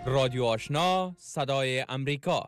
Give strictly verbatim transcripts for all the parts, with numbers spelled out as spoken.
رادیو آشنا صدای امریکا.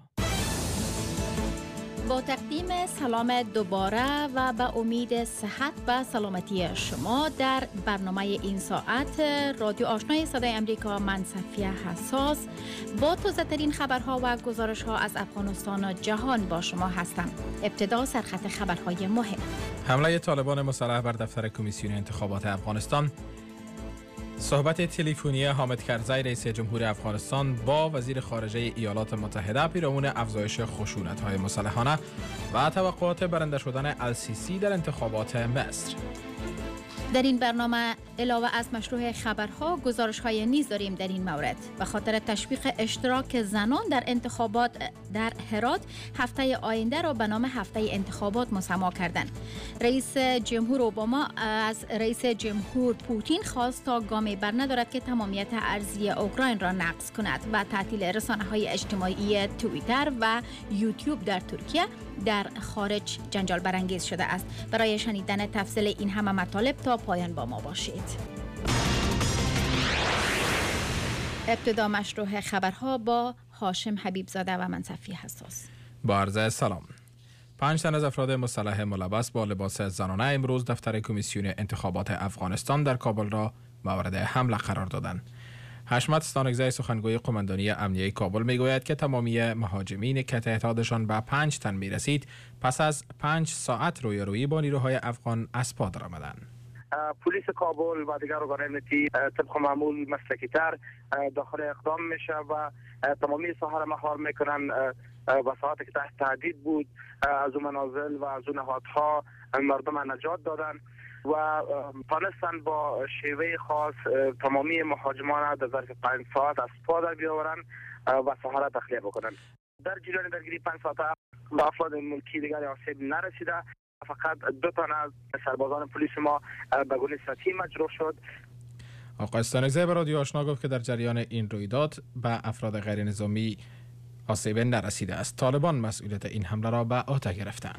با تقدیم سلام دوباره و به امید صحت و سلامتی شما در برنامه این ساعت رادیو آشنای صدای امریکا، من صفیه حساس با تازه ترین خبرها و گزارش ها از افغانستان و جهان با شما هستم. ابتدا سرخط خبرهای مهم. حمله طالبان مسلح بر دفتر کمیسیون انتخابات افغانستان، صحبت تلفنی حامد کرزی رئیس جمهور افغانستان با وزیر خارجه ایالات متحده پیرامون افزایش خشونت‌های مسلحانه و توقعات برنده شدن السیسی در انتخابات مصر. در این برنامه علاوه از مشروع خبرها گزارش‌های نیز داریم. در این مورد به خاطر تشویق اشتراک زنان در انتخابات در هرات، هفته آینده را به نام هفته انتخابات مسما کردند. رئیس جمهور اوباما از رئیس جمهور پوتین خواست تا گامی بر ندارد که تمامیت ارضی اوکراین را نقض کند و تعطیل رسانه‌های اجتماعی توییتر و یوتیوب در ترکیه در خارج جنجال برانگیز شده است. برای شنیدن تفصیل این همه مطالب تا پایان با ما باشید. ابتدا مشروع خبرها با هاشم حبیبزاده و من صفیه حساس. با عرض سلام. پنج تن از افراد مسلح ملبس با لباس زنانه امروز دفتر کمیسیون انتخابات افغانستان در کابل را مورد حمله قرار دادند. حشمت ستانکزی سخنگوی قماندانی امنیه کابل میگوید که تمامی مهاجمین که تعدادشان به پنج تن میرسید پس از پنج ساعت رویارویی با نیروهای افغان از پا درآمدند. پلیس کابل و دیگر ارگان امنیتی طبق معمول مسلکی‌تر داخل اقدام میشه و تمامی ساحه را مهار میکنن و ساعتی که تحت تهدید بود از اون منازل و از اون نهادها مردم نجات دادن و تانستن با شیوه خاص تمامی مهاجمان در ظرف پنج ساعت از پا در بیاورن و ساحه را تخلیه بکنن. در جریان درگیری پنج ساعته و افراد ملکی دیگری آسیب نرسیده، فقط دو تن از سربازان پلیس ما به گونه سطحی مجروح شد. آقای ستانکزی به رادیو آشنا گفت که در جریان این رویداد به افراد غیر نظامی آسیب نرسیده است. طالبان مسئولیت این حمله را به عهده گرفتند.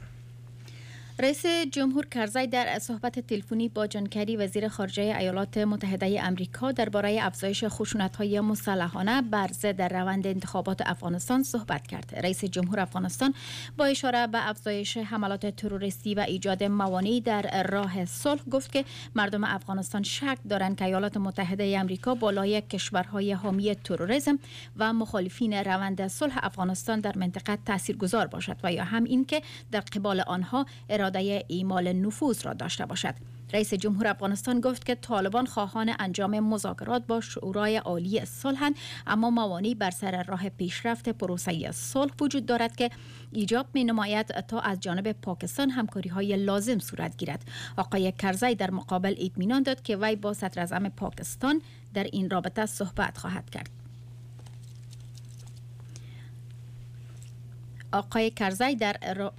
رئیس جمهور کرزی در صحبت تلفنی با جان کری وزیر خارجه ایالات متحده آمریکا درباره افزایش خشونت‌های مسلحانه بر ضد روند انتخابات افغانستان صحبت کرد. رئیس جمهور افغانستان با اشاره به افزایش حملات تروریستی و ایجاد موانعی در راه صلح گفت که مردم افغانستان شک دارند که ایالات متحده آمریکا بالای کشورهای حامی تروریسم و مخالفین روند صلح افغانستان در منطقه تاثیرگذار باشد و یا هم این که در قبال آنها اراده اعمال نفوذ را داشته باشد. رئیس جمهور افغانستان گفت که طالبان خواهان انجام مذاکرات با شورای عالی صلحند، اما موانعی بر سر راه پیشرفت پروسه صلح وجود دارد که ایجاب می نماید تا از جانب پاکستان همکاری های لازم صورت گیرد. آقای کرزی در مقابل اطمینان داد که وی با صدر اعظم پاکستان در این رابطه صحبت خواهد کرد. آقای کرزی در را...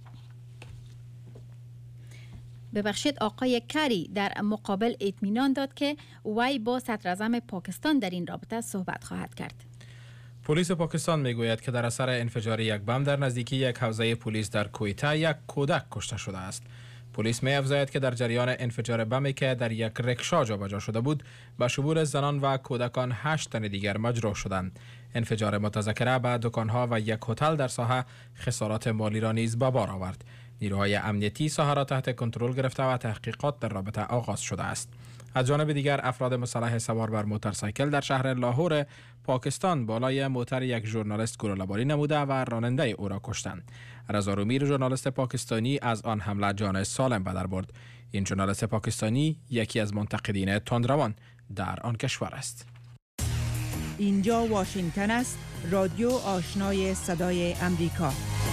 ببخشید آقای کری در مقابل اطمینان داد که وی با صدر اعظم پاکستان در این رابطه صحبت خواهد کرد. پلیس پاکستان میگوید که در اثر انفجار یک بم در نزدیکی یک حوزه پلیس در کویتا یک کودک کشته شده است. پلیس می افزاید که در جریان انفجار بمی که در یک رکشا جابجا شده بود به شمول زنان و کودکان هشت تن دیگر مجروح شدند. انفجار متذکره به دکانها و یک هتل در ساحه خسارات مالی را نیز به بار آورد. نیروهای امنیتی ساحه را تحت کنترل گرفته و تحقیقات در رابطه آغاز شده است. از جانب دیگر افراد مسلح سوار بر موتورسایکل در شهر لاهور پاکستان بالای موتر یک ژورنالیست گلوله‌باری نموده و راننده او را کشتند. رضا رومیر ژورنالیست پاکستانی از آن حمله جان سالم به در برد. این ژورنالیست پاکستانی یکی از منتقدین تندروان در آن کشور است. اینجا واشنگتن است، رادیو آشنای صدای امریکا.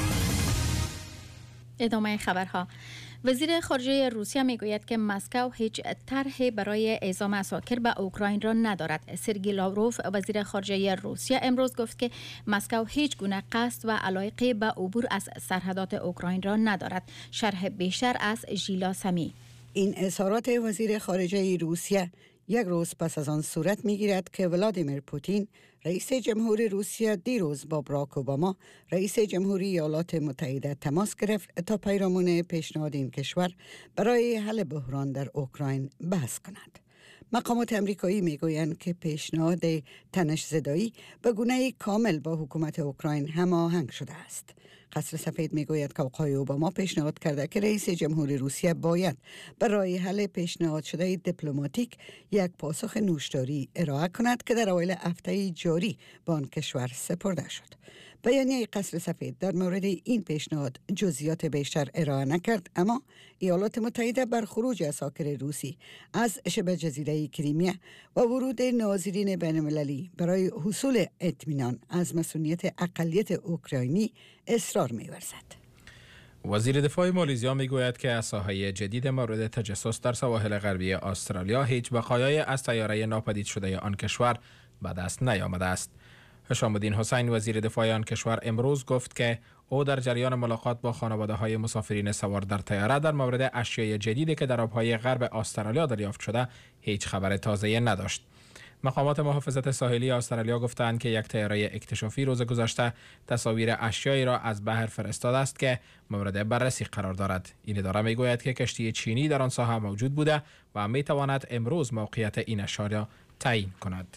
ادامه خبرها. وزیر خارجه روسیه میگوید که مسکو هیچ طرحی برای اعزام اساکر به اوکراین را ندارد. سرگئی لاوروف وزیر خارجه روسیه امروز گفت که مسکو هیچ گونه قصد و علاقه به عبور از سرحدات اوکراین را ندارد. شرح بیشتر از ژیلا سمی. این اظهارات وزیر خارجه روسیه یک روز پس از آن صورت می‌گیرد که ولادیمیر پوتین رئیس جمهور روسیه دیروز با براک اوباما رئیس جمهوری ایالات متحده تماس گرفت تا پیرامون پیشنهاد این کشور برای حل بحران در اوکراین بحث کند. مقامات امریکایی میگویند که پیشنهاد تنش زدایی به گونه کامل با حکومت اوکراین هماهنگ شده است. قصر سفید میگوید که آقای اوباما پیشنهاد کرده که رئیس جمهور روسیه باید برای حل پیشنهاد شده دیپلماتیک یک پاسخ نوشداری ارائه کند که در اوایل هفته جاری به آن کشور سپرده شد. بیانیه قصر سفید در مورد این پیشنهاد جزئیات بیشتر ارائه نکرد، اما ایالات متحده بر خروج اساکر روسی از شبه جزیره کریمیا و ورود ناظرین بین المللی برای حصول اطمینان از مسئولیت اقلیت اوکراینی اصرار می‌ورزد. وزیر دفاع مالزیا میگوید که اسلحه جدید مورد تجسس در سواحل غربی استرالیا هیچ بقایای از طیاره ناپدید شده آن کشور به دست نیامده است. هشام الدین حسین وزیر دفاع آن کشور امروز گفت که او در جریان ملاقات با خانواده‌های مسافرین سوار در طیاره در مورد اشیاء جدیدی که در آبهای غرب استرالیا دریافت شده هیچ خبر تازه‌ای نداشت. مقامات محافظت ساحلی استرالیا گفتند که یک طیاره اکتشافی روز گذشته تصاویر اشیایی را از بحر فرستاده است که مورد بررسی قرار دارد. این اداره میگوید که کشتی چینی در آن ساحه موجود بوده و میتواند امروز موقعیت این اشیا را تعیین کند.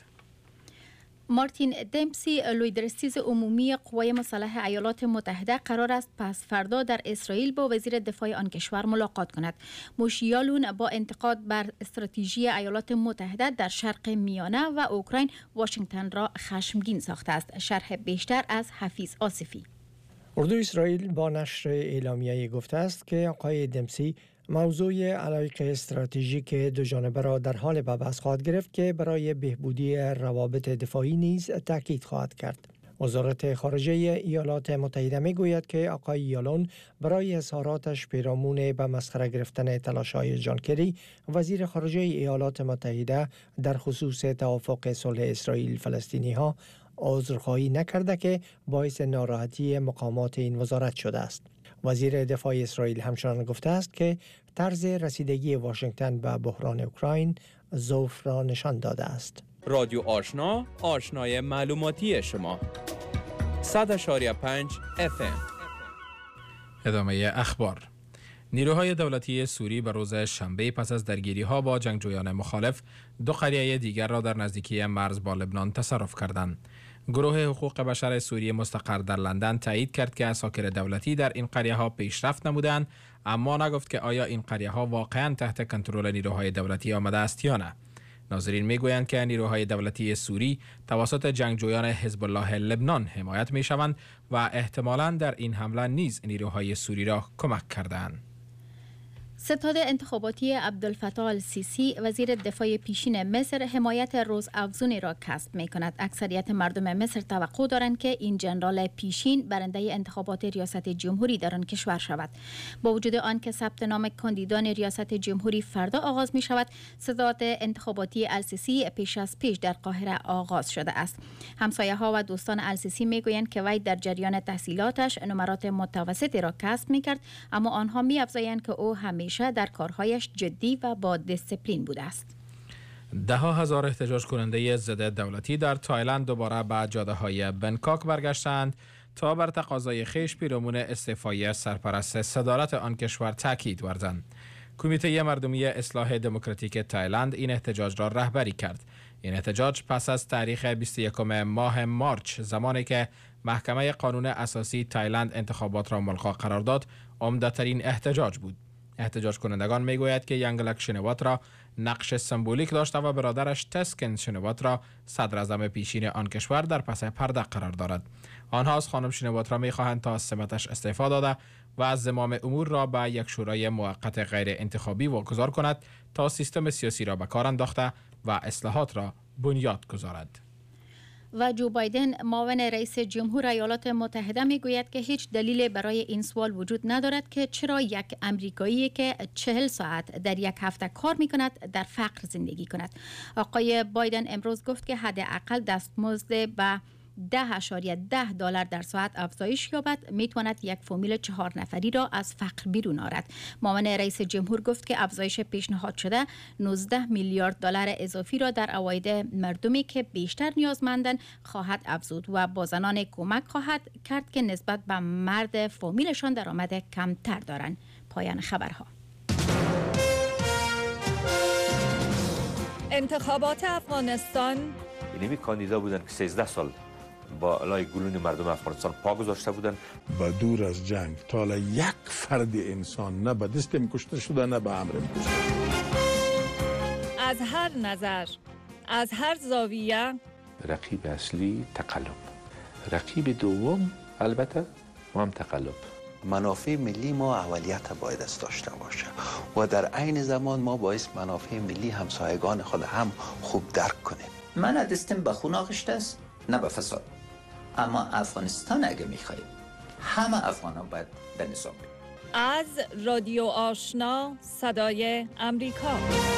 مارتین دمپسی لویدرسیز عمومی قوای مسلح ایالات متحده قرار است پس فردا در اسرائیل با وزیر دفاع آن کشور ملاقات کند. موشیالون با انتقاد بر استراتژی ایالات متحده در شرق میانه و اوکراین واشنگتن را خشمگین ساخته است. شرح بیشتر از حفیظ آصفی. اردو اسرائیل با نشر اعلامیه‌ای گفته است که آقای دمپسی موضوع علاقه استراتژیک دو جانبه را در حال به بحث خواهد گرفت که برای بهبودی روابط دفاعی نیز تاکید خواهد کرد. وزارت خارجه ایالات متحده میگوید که آقای یالون برای اظهاراتش پیرامون به مسخره گرفتن تلاش‌های جان کری وزیر خارجه ایالات متحده در خصوص توافق صلح اسرائیل فلسطینی ها عذرخواهی نکرده که باعث ناراحتی مقامات این وزارت شده است. وزیر دفاع اسرائیل همچنان گفته است که طرز رسیدگی واشنگتن به بحران اوکراین ضعف را نشان داده است. رادیو آشنا، آشنای معلوماتی شما. صد اشاری پنج اف ام. ادامه اخبار. نیروهای دولتی سوری به روز شنبه پس از درگیری‌ها با جنگجویان مخالف دو قریه دیگر را در نزدیکی مرز با لبنان تصرف کردند. گروه حقوق بشر سوری مستقر در لندن تایید کرد که اساکر دولتی در این قریه ها پیشرفت نمودند، اما نگفت که آیا این قریه ها واقعا تحت کنترل نیروهای دولتی آمده است یا نه. ناظرین میگویند که نیروهای دولتی سوری توسط جنگجویان حزب الله لبنان حمایت میشوند و احتمالاً در این حمله نیز نیروهای سوری را کمک کردند. ستاد انتخاباتی عبدالفتاح السیسی وزیر دفاع پیشین مصر حمایت روزافزونی را کسب می کند. اکثریت مردم مصر توقع دارند که این جنرال پیشین برنده انتخابات ریاست جمهوری در آن کشور شود. با وجود آن که ثبت نام کاندیدان ریاست جمهوری فردا آغاز می شود، ستاد انتخاباتی السیسی پیش از پیش در قاهره آغاز شده است. همسایه ها و دوستان السیسی می گویند که وی در جریان تحصیلاتش نمرات متوسطی را کسب می کرد، اما آنها می افزایند که او همیشه در کارهایش جدی و با دیسپلین بوده است. ده ها هزار احتجاج کننده ضد دولتی در تایلند دوباره به جاده های بنکاک برگشتند تا بر تقاضای خویش پیرامون استعفای سرپرست صدارت آن کشور تاکید ورزند. کمیته مردمی اصلاح دموکراتیک تایلند این احتجاج را رهبری کرد. این احتجاج پس از تاریخ بیست و یکم ماه مارچ، زمانی که محکمه قانون اساسی تایلند انتخابات را ملغا قرار داد، عمده‌ترین احتجاج بود. احتجاج کنندگان میگوید که ینگلک شنواترا نقش سمبولیک داشته و برادرش تسکن شنواترا صدر اعظم پیشین آن کشور در پس پرده قرار دارد. آنها از خانم شنواترا میخواهند تا از سمتش استعفا داده و از زمام امور را به یک شورای موقت غیر انتخابی واگذار کند تا سیستم سیاسی را به کار انداخته و اصلاحات را بنیاد گذارد. و جو بایدن معاون رئیس جمهور ایالات متحده میگوید که هیچ دلیل برای این سوال وجود ندارد که چرا یک امریکایی که چهل ساعت در یک هفته کار می کند در فقر زندگی کند. آقای بایدن امروز گفت که حداقل دستمزد به ده اشاریه ده دلار در ساعت افزایش یابد میتواند یک فامیل چهار نفری را از فقر بیرون آورد. معاون رئیس جمهور گفت که افزایش پیشنهاد شده نوزده میلیارد دلار اضافی را در عواید مردمی که بیشتر نیازمندند خواهد افزود و با زنان کمک خواهد کرد که نسبت به مرد فامیلشان درآمد کمتر دارند. پایان خبرها. انتخابات افغانستان. اینمی کاندیدا بودن که سیزده سال با علای گلون مردم افغانستان پا گذاشته بودن. با دور از جنگ تا یک فرد انسان نه به دستم کشته شده نه به امرم کشته. از هر نظر، از هر زاویه. رقیب اصلی تقلب، رقیب دوم البته هم تقلب. منافع ملی ما اولیت باید است داشته باشه و در عین زمان ما باید منافع ملی همسایگان خود هم خوب درک کنیم. من دستم به خون آغشته است نه به فساد، اما افغانستان اگه میخوایم همه افغان ها باید به نظام بید. از رادیو آشنا صدای امریکا.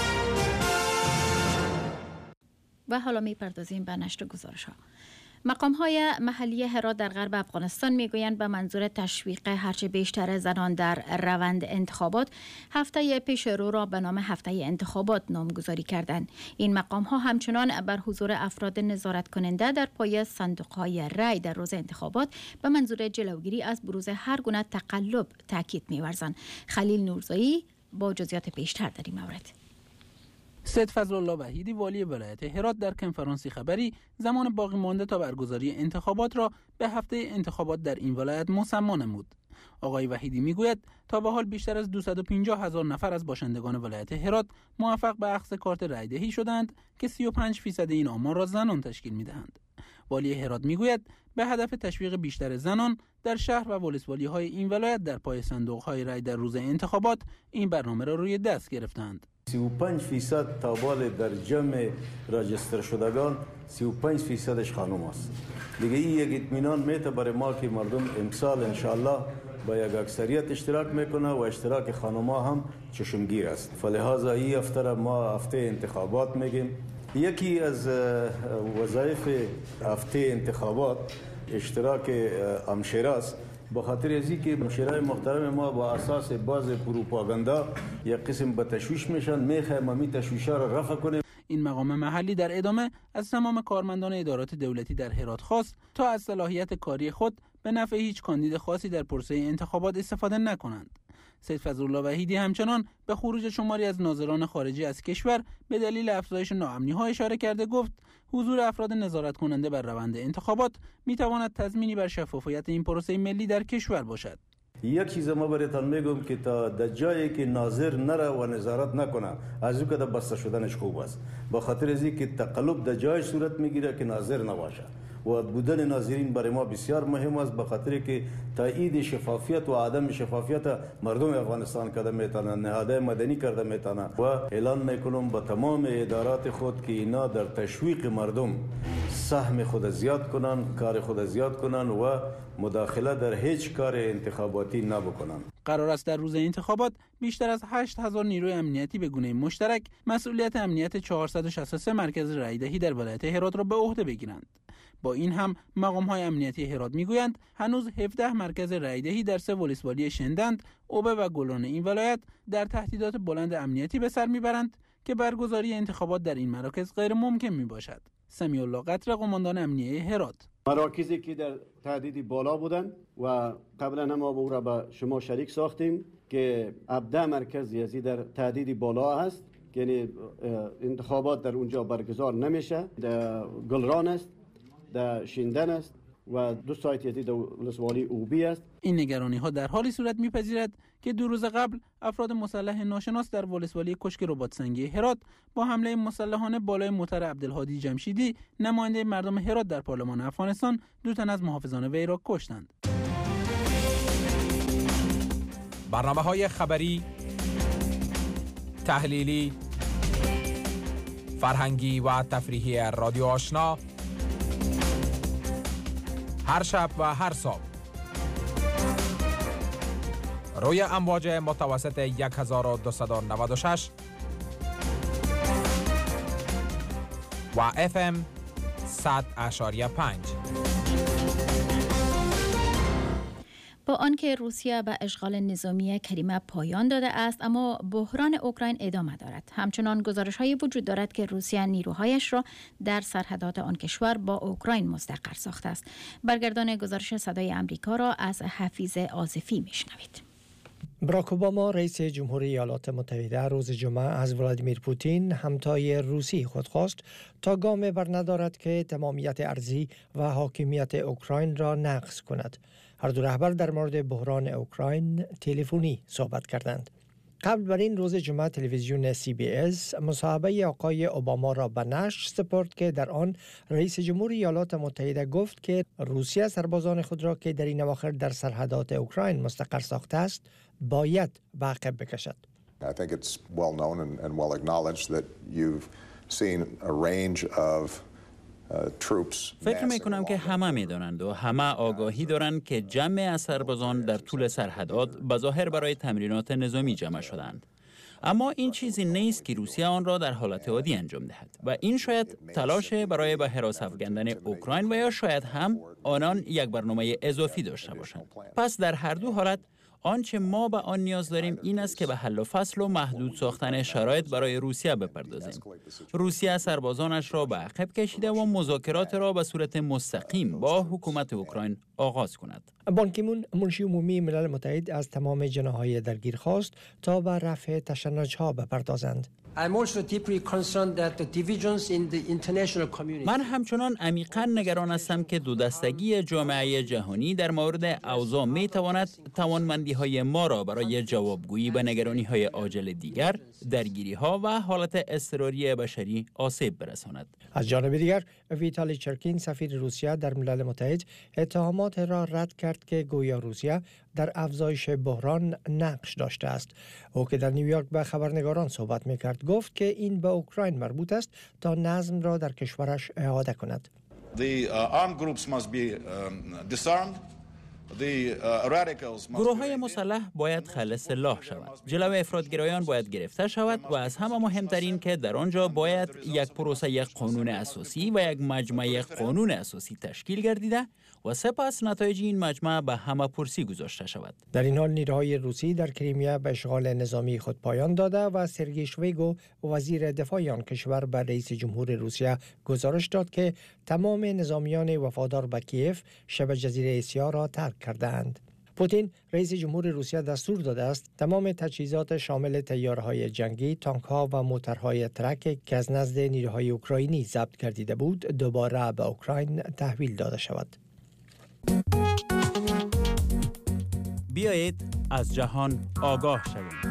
و حالا میپردازیم به نشر گزارش ها. مقام های محلی هرات در غرب افغانستان میگویند به منظور تشویق هرچه بیشتر زنان در روند انتخابات هفته پیش رو را به نام هفته انتخابات نامگذاری کردند. این مقام ها همچنان بر حضور افراد نظارت کننده در پای صندوق های رای در روز انتخابات به منظور جلوگیری از بروز هر گونه تقلب تاکید می‌ورزند. خلیل نورزایی با جزئیات بیشتر در این مورد. سید فضلالله وحیدی والی ولایت هرات در کنفرانسی خبری زمان باقی مانده تا برگزاری انتخابات را به هفته انتخابات در این ولایت مسما نمود. آقای وحیدی میگوید تا به حال بیشتر از دویست و پنجاه هزار نفر از باشندگان ولایت هرات موفق به اخذ کارت رایدهی شدند که سی و پنج درصد این آمار را زنان تشکیل میدهند. والی هرات میگوید به هدف تشویق بیشتر زنان در شهر و ولسوالی های این ولایت در پای صندوق های رای در روز انتخابات این برنامه را روی دست گرفتند. سی و پنج فیصد تابال در جمع راجستر شدگان سی و پنج فیصدش خانم است. دیگه این یک اطمینان میته برای ما که مردم امسال انشالله با یک اکثریت اشتراک میکنه و اشتراک خانم‌ها هم چشمگیر است. فلهذا این هفته را ما هفته انتخابات میگیم. یکی از وظایف هفته انتخابات اشتراک همشهره است. با خاطر ازی که همشهرهای محترم ما با اساس باز پروپاگاندا یک قسم به تشویش میشن، میخوایم ما تشویشا را رفع کنیم. این مقام محلی در ادامه از تمام کارمندان ادارات دولتی در هرات خواست تا از صلاحیت کاری خود به نفع هیچ کاندید خاصی در پروسه انتخابات استفاده نکنند. سید فضلالله وحیدی همچنان به خروج شماری از ناظران خارجی از کشور به دلیل افزایش ناامنی‌ها اشاره کرده گفت حضور افراد نظارت کننده بر روند انتخابات میتواند تضمینی بر شفافیت این پروسه ملی در کشور باشد. یک چیز ما برایتان میگم که تا در جایی که ناظر نره و نظارت نکنه از او که در بسته شدنش خوب است، با خاطر از اینکه تقلب در جای صورت میگیره که ناظر نباشه و بودن ناظرین برای ما بسیار مهم است، به خاطر که تایید شفافیت و عدم شفافیت مردم افغانستان کرده میتونه، نهادهای مدنی کرده میتونه و اعلان میکنم با تمام ادارات خود که اینا در تشویق مردم سهم خود زیاد کنن، کار خود زیاد کنن و مداخله در هیچ کار انتخاباتی نبکنن. قرار است در روز انتخابات بیشتر از هشت هزار نیروی امنیتی به گونه مشترک مسئولیت امنیت چهارصد و شصت و سه مرکز رایدهی در ولایت هرات را به عهده بگیرند. با این هم مقام‌های امنیتی هرات میگویند هنوز هفده مرکز رایدهی در سه ولسوالی شندند، اوبه و گلان این ولایت در تهدیدات بلند امنیتی به سر میبرند که برگزاری انتخابات در این مراکز غیر ممکن میباشد. سمیع الله قطر، قماندان امنیتی هرات: مراکزی که در تهدید بالا بودند و قبلا ما او را به شما شریک ساختیم که هفده مرکز یزی در تهدید بالا است، یعنی انتخابات در اونجا برگزار نمیشه. در گلران است، در شیندن است و دو سایت یزی در ولسوالی اوبی است. این نگرانی ها در حالی صورت میپذیرد که دو روز قبل افراد مسلح ناشناس در ولسوالی کشک رباط سنگی هرات با حمله مسلحانه بالای موتر عبدالهادی جمشیدی نماینده مردم هرات در پارلمان افغانستان دو تن از محافظان وی را کشتند. برنامه‌های خبری، تحلیلی، فرهنگی و تفریحی رادیو آشنا هر شب و هر صبح روی امواج متوسط یک هزار و دویست و نود و شش و اف ام صد و پنج. با آنکه روسیه به اشغال نظامی کریمه پایان داده است، اما بحران اوکراین ادامه دارد. همچنان گزارش‌هایی وجود دارد که روسیه نیروهایش را در سرحدات آن کشور با اوکراین مستقر ساخته است. برگردان گزارش صدای امریکا را از حفیظ آصفی میشنوید. باراک اوباما رئیس جمهوری ایالات متحده روز جمعه از ولادیمیر پوتین همتای روسی خود خواست تا گام برندارد که تمامیت ارضی و حاکمیت اوکراین را نقض کند. هر دو رهبر در مورد بحران اوکراین تلفنی صحبت کردند. قبل بر این روز جمعه تلویزیون سی بی اس مصاحبه آقای اوباما را به نشر سپرد که در آن رئیس جمهوری ایالات متحده گفت که روسیه سربازان خود را که در این اواخر در سرحدات اوکراین مستقر ساخته است باید به عقب بکشد. I think it's well known and, and well acknowledged that you've seen a range of فکر می کنم که همه می دانند و همه آگاهی دارند که جمع از سربازان در طول سرحدات بظاهر برای تمرینات نظامی جمع شدند. اما این چیزی نیست که روسیه آن را در حالت عادی انجام دهد و این شاید تلاش برای به حراس افکندن اوکراین و یا شاید هم آنان یک برنامه اضافی داشته باشند. پس در هر دو حالت آنچه ما به آن نیاز داریم این است که به حل و فصل و محدود ساختن شرایط برای روسیه بپردازیم. روسیه سربازانش را به عقب کشیده و مذاکرات را به صورت مستقیم با حکومت اوکراین آغاز کند. بان کی مون منشی عمومی ملل متحد از تمام جناح‌های درگیر خواست تا به رفع تشنج‌ها بپردازند. من همچنان عمیقاً نگران هستم که دو دستگی جامعه جهانی در مورد اوضاع می تواند توانمندی‌های ما را برای جوابگویی به نگرانی‌های عاجل دیگر، درگیری‌ها و حالت اضطراری بشری آسیب برساند. از جانب دیگر ویتالی چرکین سفیر روسیه در ملل متحد اتهامات را رد کرد که گویا روسیه در افزایش بحران نقش داشته است. او که در نیویورک به خبرنگاران صحبت می‌کرد گفت که این به اوکراین مربوط است تا نظم را در کشورش اعاده کند. The uh, armed groups must be um, disarmed. گروه های مسلح باید خلع سلاح شود. جلو افراطگرایان باید گرفته شود و از همه مهمترین که در آنجا باید یک پروسه قانون اساسی و یک مجمع قانون اساسی تشکیل گردیده و سپس نتایج این مجمع به همه پرسی گذاشته شود. در این حال نیروهای روسی در کریمیا به اشغال نظامی خود پایان داده و سرگئی شویگو وزیر دفاع آن کشور به رئیس جمهور روسیه گزارش داد که تمام نظامیان وفادار به کیف شبه جزیره آسیا را ترک کردند. پوتین رئیس جمهور روسیه دستور داده است تمام تجهیزات شامل طیاره‌های جنگی، تانک‌ها و موتورهای ترک که از نزد نیروهای اوکراینی ضبط گردیده بود دوباره به اوکراین تحویل داده شود. بیایید از جهان آگاه شویم.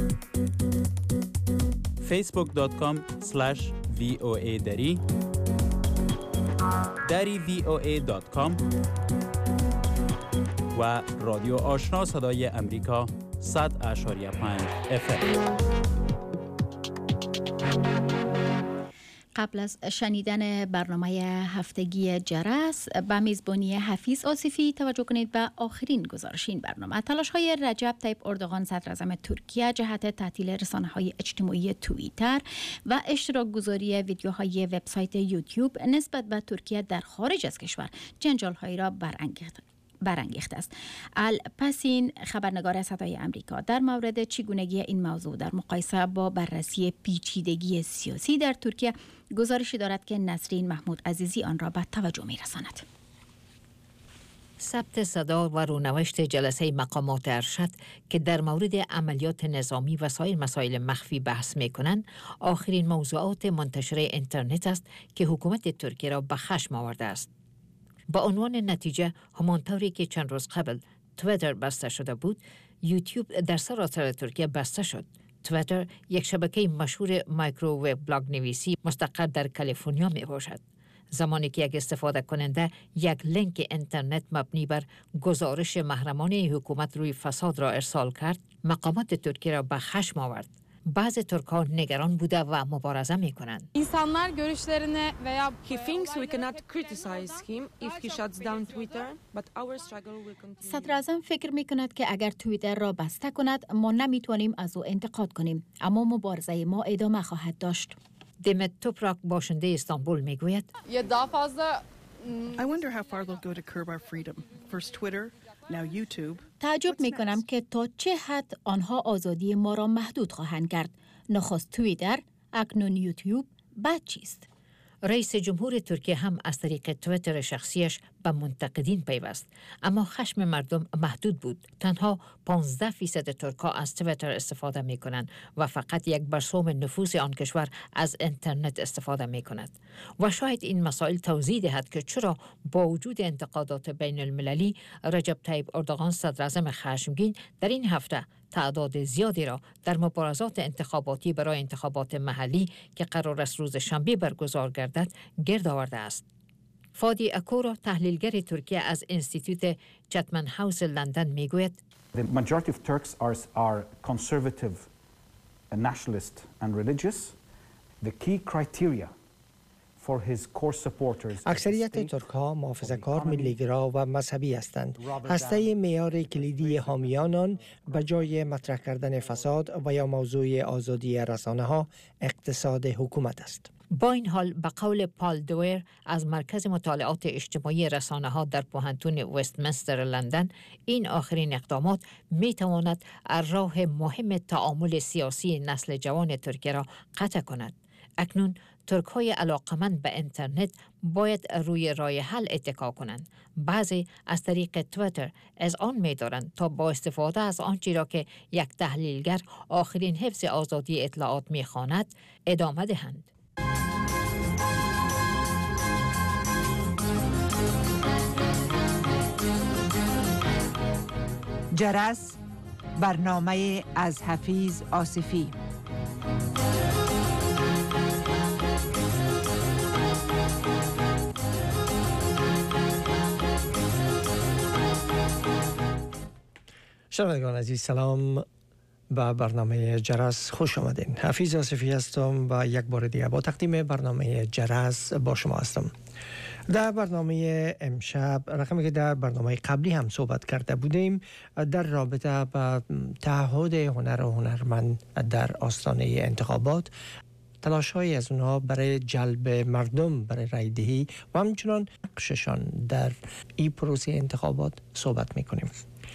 فیسبوک دات کام اسلش وی او ای دری دری وی او ای دات کام و رادیو آشنا صدای امریکا صد اشاری پنج اف ام. قبل از شنیدن برنامه هفتگی جرس به میزبانی حفیظ آصفی توجه کنید به آخرین گزارش این برنامه. تلاش‌های رجب طیب اردوغان صدراعظم ترکیه جهت تعطیل رسانه‌های اجتماعی توییتر و اشتراک گذاری ویدیوهای وبسایت یوتیوب نسبت به ترکیه در خارج از کشور جنجال‌هایی را برانگیخته برانگیخته است. الپسین خبرنگار صدای امریکا در مورد چگونگی این موضوع در مقایسه با بررسی پیچیدگی سیاسی در ترکیه گزارشی دارد که نسرین محمود عزیزی آن را به توجه می‌رساند. ثبت صدا و رونوشت جلسه مقامات ارشد که در مورد عملیات نظامی و سایر مسائل مخفی بحث می‌کنند آخرین موضوعات منتشر اینترنت است که حکومت ترکیه را به خشم آورده است. با عنوان نتیجه همانطوری که چند روز قبل توییتر بسته شده بود، یوتیوب در سراسر ترکیه بسته شد. توییتر یک شبکه مشهور مایکروویو بلاگ نویسی مستقر در کالیفرنیا می باشد. زمانی که یک استفاده کننده یک لینک اینترنت مبنی بر گزارش محرمانه حکومت روی فساد را ارسال کرد، مقامات ترکیه را به خشم آورد. بعضی ترک‌ها نگران بوده و مبارزه می‌کنند. İnsanlar görüşlerini veya he thinks we cannot criticize him if he shuts down Twitter, but our struggle will continue. صدراعظم فکر می‌کند که اگر توییتر را بسته کند ما نمی‌توانیم از او انتقاد کنیم، اما مبارزه ما ادامه خواهد داشت. دیمت توپراک باشنده استانبول می‌گوید Ya daha fazla I wonder how far they'll go to curb our freedom. First Twitter, now YouTube. تعجب می کنم که تا چه حد آنها آزادی ما را محدود خواهند کرد. نخست توییتر، اکنون یوتیوب، بعد چیست؟ رئیس جمهور ترکیه هم از طریق توییتر شخصیش به منتقدین پیوست. اما خشم مردم محدود بود. تنها پانزده فیصد ترک‌ها از تویتر استفاده می کنند و فقط یک برسوم نفوذ آن کشور از اینترنت استفاده می کند. و شاید این مسائل توضیح دهد که چرا با وجود انتقادات بین المللی رجب طیب اردوغان صدر اعظم خشمگین در این هفته تعداد زیادی را در مبارزات انتخاباتی برای انتخابات محلی که قرار است روز شنبه برگزار گردد گرد آورده است. فادی اکورا تحلیلگر ترکیه از انستیتوت چتمن هاوس لندن میگوید The majority of Turks are, are conservative, nationalist and religious. The key criteria for his core supporters اکثریت ترک‌ها محافظه‌کار، ملی‌گرا و مذهبی هستند. هسته معیار کلیدی حامیان آن به جای مطرح کردن فساد و یا موضوع آزادی رسانه‌ها اقتصاد حکومت است. با این حال به قول پال دویر از مرکز مطالعات اجتماعی رسانه‌ها در پوهنتون وستمنستر لندن، این آخرین اقدامات می تواند راه مهم تعامل سیاسی نسل جوان ترکیه را قطع کند. اکنون ترک‌های علاقمند به اینترنت باید روی راه حل اتکا کنند. بعضی از طریق تویتر از آن می‌دارند تا با استفاده از آنچه را که یک تحلیلگر آخرین حفظ آزادی اطلاعات می‌خواند ادامه دهند. جرس، برنامه از حفیظ آصفی. شنوندگان عزیز، سلام، به برنامه جرس خوش آمدین. حفیظ آصفی هستم و یک بار دیگه با تقدیم برنامه جرس با شما هستم. در برنامه امشب، رقمی که در برنامه قبلی هم صحبت کرده بودیم، در رابطه با تعهد هنر و هنرمند در آستانه انتخابات، تلاش‌های از اونها برای جلب مردم برای رای دهی و همچنان نقششان در این پروسه انتخابات صحبت می‌کنیم.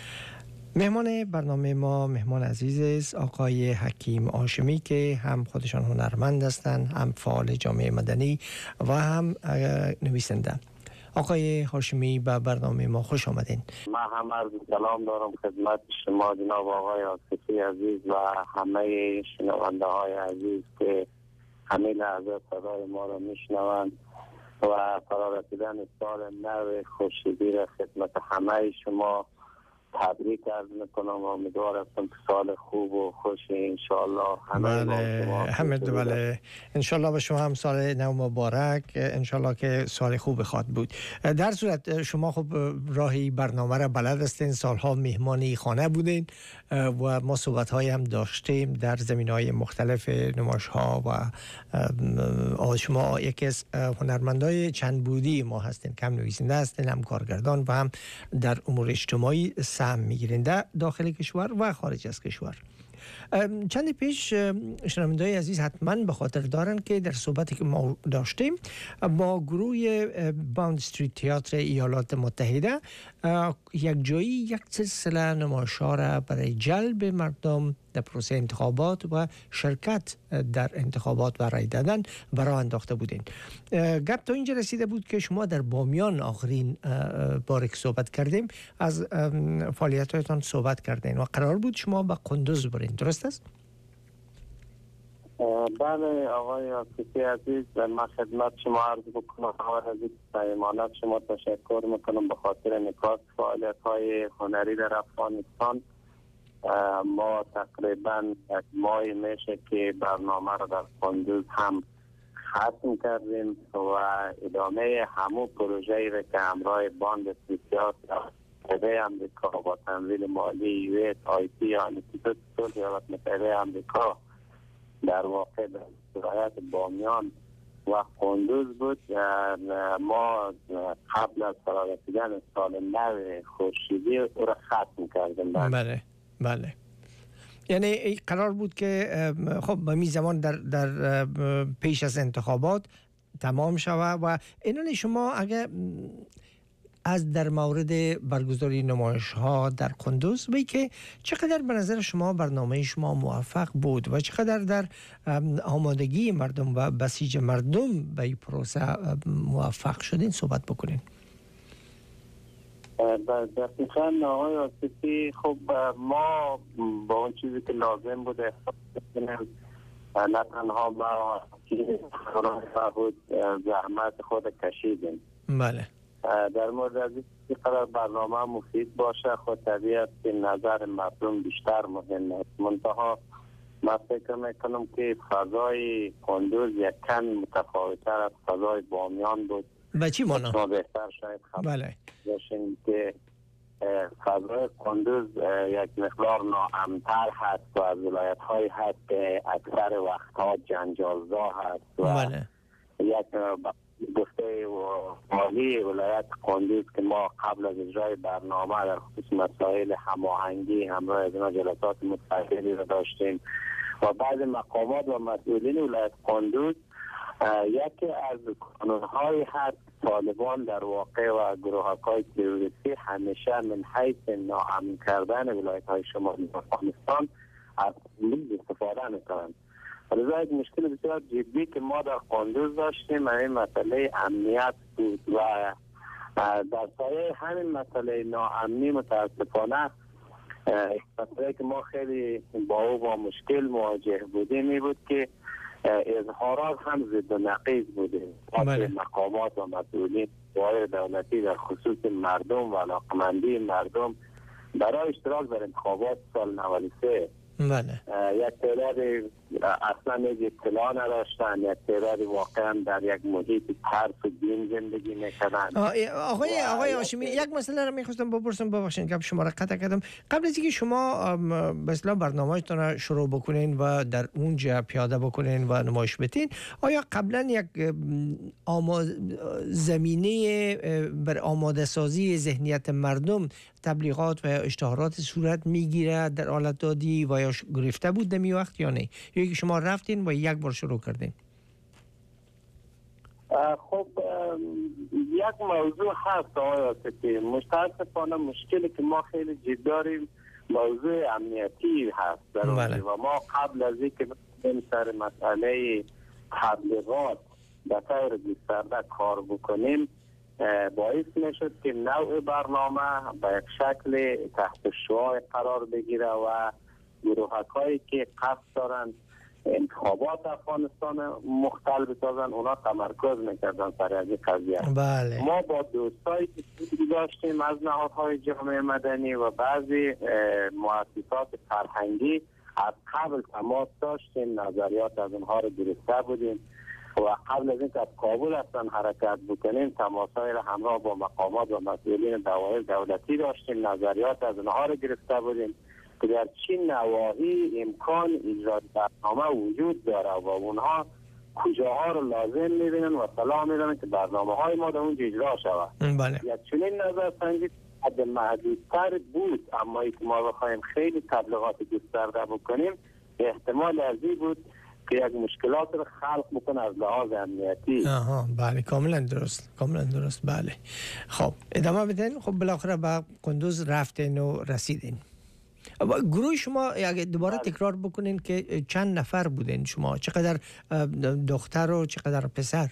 مهمان برنامه ما مهمان عزیز است، آقای حکیم هاشمی که هم خودشان هنرمند هستند، هم فعال جامعه مدنی و هم نویسنده. آقای هاشمی به برنامه ما خوش آمدین. من هم عرض سلام دارم خدمت شما جناب آقای آصفی عزیز و همه شنونده های عزیز که همه لحظه صدای ما را میشنوند و فرا رسیدن سال نو خورشیدی را خدمت همه شما تبریک عرض میکنم و امیدوار هستم که سال خوب و خوش انشالله همه بله همه بله انشالله به شما هم سال نو مبارک، انشالله که سال خوب خواهد بود. در صورت شما خب راهی برنامه را بلد هستین، سالها مهمانی خانه بودین و ما صحبت های هم داشتیم در زمین های مختلف نمایش ها و شما یکی از هنرمندای چند بودی ما هستین، کم نویسنده هستین، هم کارگردان و هم در امور اجتماعی سهم میگیرین در داخل کشور و خارج از کشور. چند پیش شنونده‌های عزیز حتما به خاطر دارن که در صحبتی که ما داشتیم با گروه باند استریت تئاتر ایالات متحده یک جایی یک سلسله نمایش‌ها را برای جلب مردم در پروسه انتخابات و شرکت در انتخابات و رای دادن برای انداخته بودین. گپ تا اینجا رسیده بود که شما در بامیان آخرین بار که صحبت کردیم از فعالیت‌هایتان صحبت کردین و قرار بود شما به قندوز برین، درست است؟ بله آقای آصفی عزیز، من خدمت شما عرض بکنم آقای عزیز پیمانت شما تشکر میکنم به خاطر نکات فعالیت‌های هنری در افغانستان. ما تقریبا یک ماه میشه که برنامه را در قندوز هم ختم کردیم و ادامه همون پروژه‌ای را که همراه باند استریت تئاتر امریکا با تمویل مالی یو اس آی پی یا انستیتوت صلح ایالات متحده امریکا در واقع در ولایت بامیان و قندوز بود. ما قبل از فرا رسیدن سال نو خورشیدی او را ختم کردیم. بله بله، یعنی قرار بود که خب به می زمان در, در پیش از انتخابات تمام شود و اینان شما اگر از در مورد برگزاری نمایش ها در قندوز بی که چقدر به نظر شما برنامه شما موفق بود و چقدر در آمادگی مردم و بسیج مردم به این پروسه موفق شدین صحبت بکنین؟ دقیقا آقای آصفی، خب ما با اون چیزی که لازم بود احساس کنیم، نه تنها ما بود زحمت خود کشیدیم. بله. در مورد از این قرار برنامه مفید باشه، خود طبیعت که نظر مردم بیشتر مهم است. منتها من فکر میکنم که فضای کندوز یک کم متفاوت‌تر از فضای بامیان بود. به چی مانا؟ ما بهتر شاید خبر بله. باشیم که فضای کندوز یک مقدار ناامن‌تر هست و از ولایت های هست که اکثر وقتها جنجالزا هست و بله. یک گفته مالی ولایت کندوز که ما قبل از اجرای برنامه در خصوص مسائل هماهنگی همراه از اینا جلسات متعددی را داشتیم و بعض مقامات و مسئولین ولایت کندوز یکی از قانون‌های هست طالبان در واقع و گروه‌های تروریستی همیشه من حیث ناامن کردن ولایت‌های شمالی افغانستان از پلیس استفاده می‌کنند. لذا یک مشکل بسیار جدی که ما در کندوز داشتیم این مسئله امنیت بود و در سایه همین مسئله ناامنی متاسفانه مسئله که ما خیلی با او با مشکل مواجه بودیم این بود که اظهارات هم ضد و نقیض بوده. بله. مقامات و مسئولین قوای دولتی در خصوص مردم و علاقمندی مردم برای اشتراک در انتخابات سال نود و سه بله. یک تعداد اصلا یک اطلاع نداشتن، یک تعداد واقعا در یک محیط ترس و دین زندگی میکنن. آقای آقای هاشمی یک مسئله رو میخواستم بپرسم، ببخشید که شما را قطع کردم. قبل از اینکه شما به اصطلاح برنامه‌تون را شروع بکنین و در اونجا پیاده بکنین و نمایش بدین، آیا قبلا یک آماز زمینه بر آماده سازی ذهنیت مردم تبلیغات و اشتهارات صورت میگیره در حالت دادی و یا گرفته بود دمی وقت یا نه؟ یا که شما رفتین و یک بار شروع کردین؟ خب یک موضوع هست آقای آصفی، متاسفانه مشکلی که ما خیلی جدی داریم موضوع امنیتی هست در بله. و ما قبل از اینکه بریم سر مسئله تبلیغات به طور گسترده کار بکنیم باعث میشد که نوع برنامه به یک شکل تحت شعاع قرار بگیره و گروه‌هایی که قصد دارن انتخابات افغانستان مختل بسازن اونا تمرکز میکردن سر از این قضیه. بله. ما با دوستایی که داشتیم از نهادهای جامعه مدنی و بعضی مؤسسات فرهنگی از قبل تماس داشتیم، نظریات از اونها رو گرفته بودیم و قبل از اینکه از کابل اصلا حرکت بکنیم تماسایی را همراه با مقامات و مسئولین دوایر دولتی داشتیم، نظریات از اونها رو گرفته بودیم که در چه نواحی امکان اجرا برنامه وجود داره و اونها کجاها رو لازم میبینن و صلاح میدونن که برنامه های ما در اونجا اجرا شود. بله. یک چنین نظر سنجی حد محدودتر بود، اما ای که ما بخوایم خیلی تبلیغات گسترده بکنیم احتمال ازی بود که یک مشکلات رو خلق بکنه از لحاظ امنیتی. آها بله کاملا درست کاملا درست. بله خب ادامه بدین. خب بالاخره به کندوز رفتین و رسیدین. گروه شما اگه دوباره تکرار بکنین که چند نفر بودین شما؟ چقدر دختر و چقدر پسر؟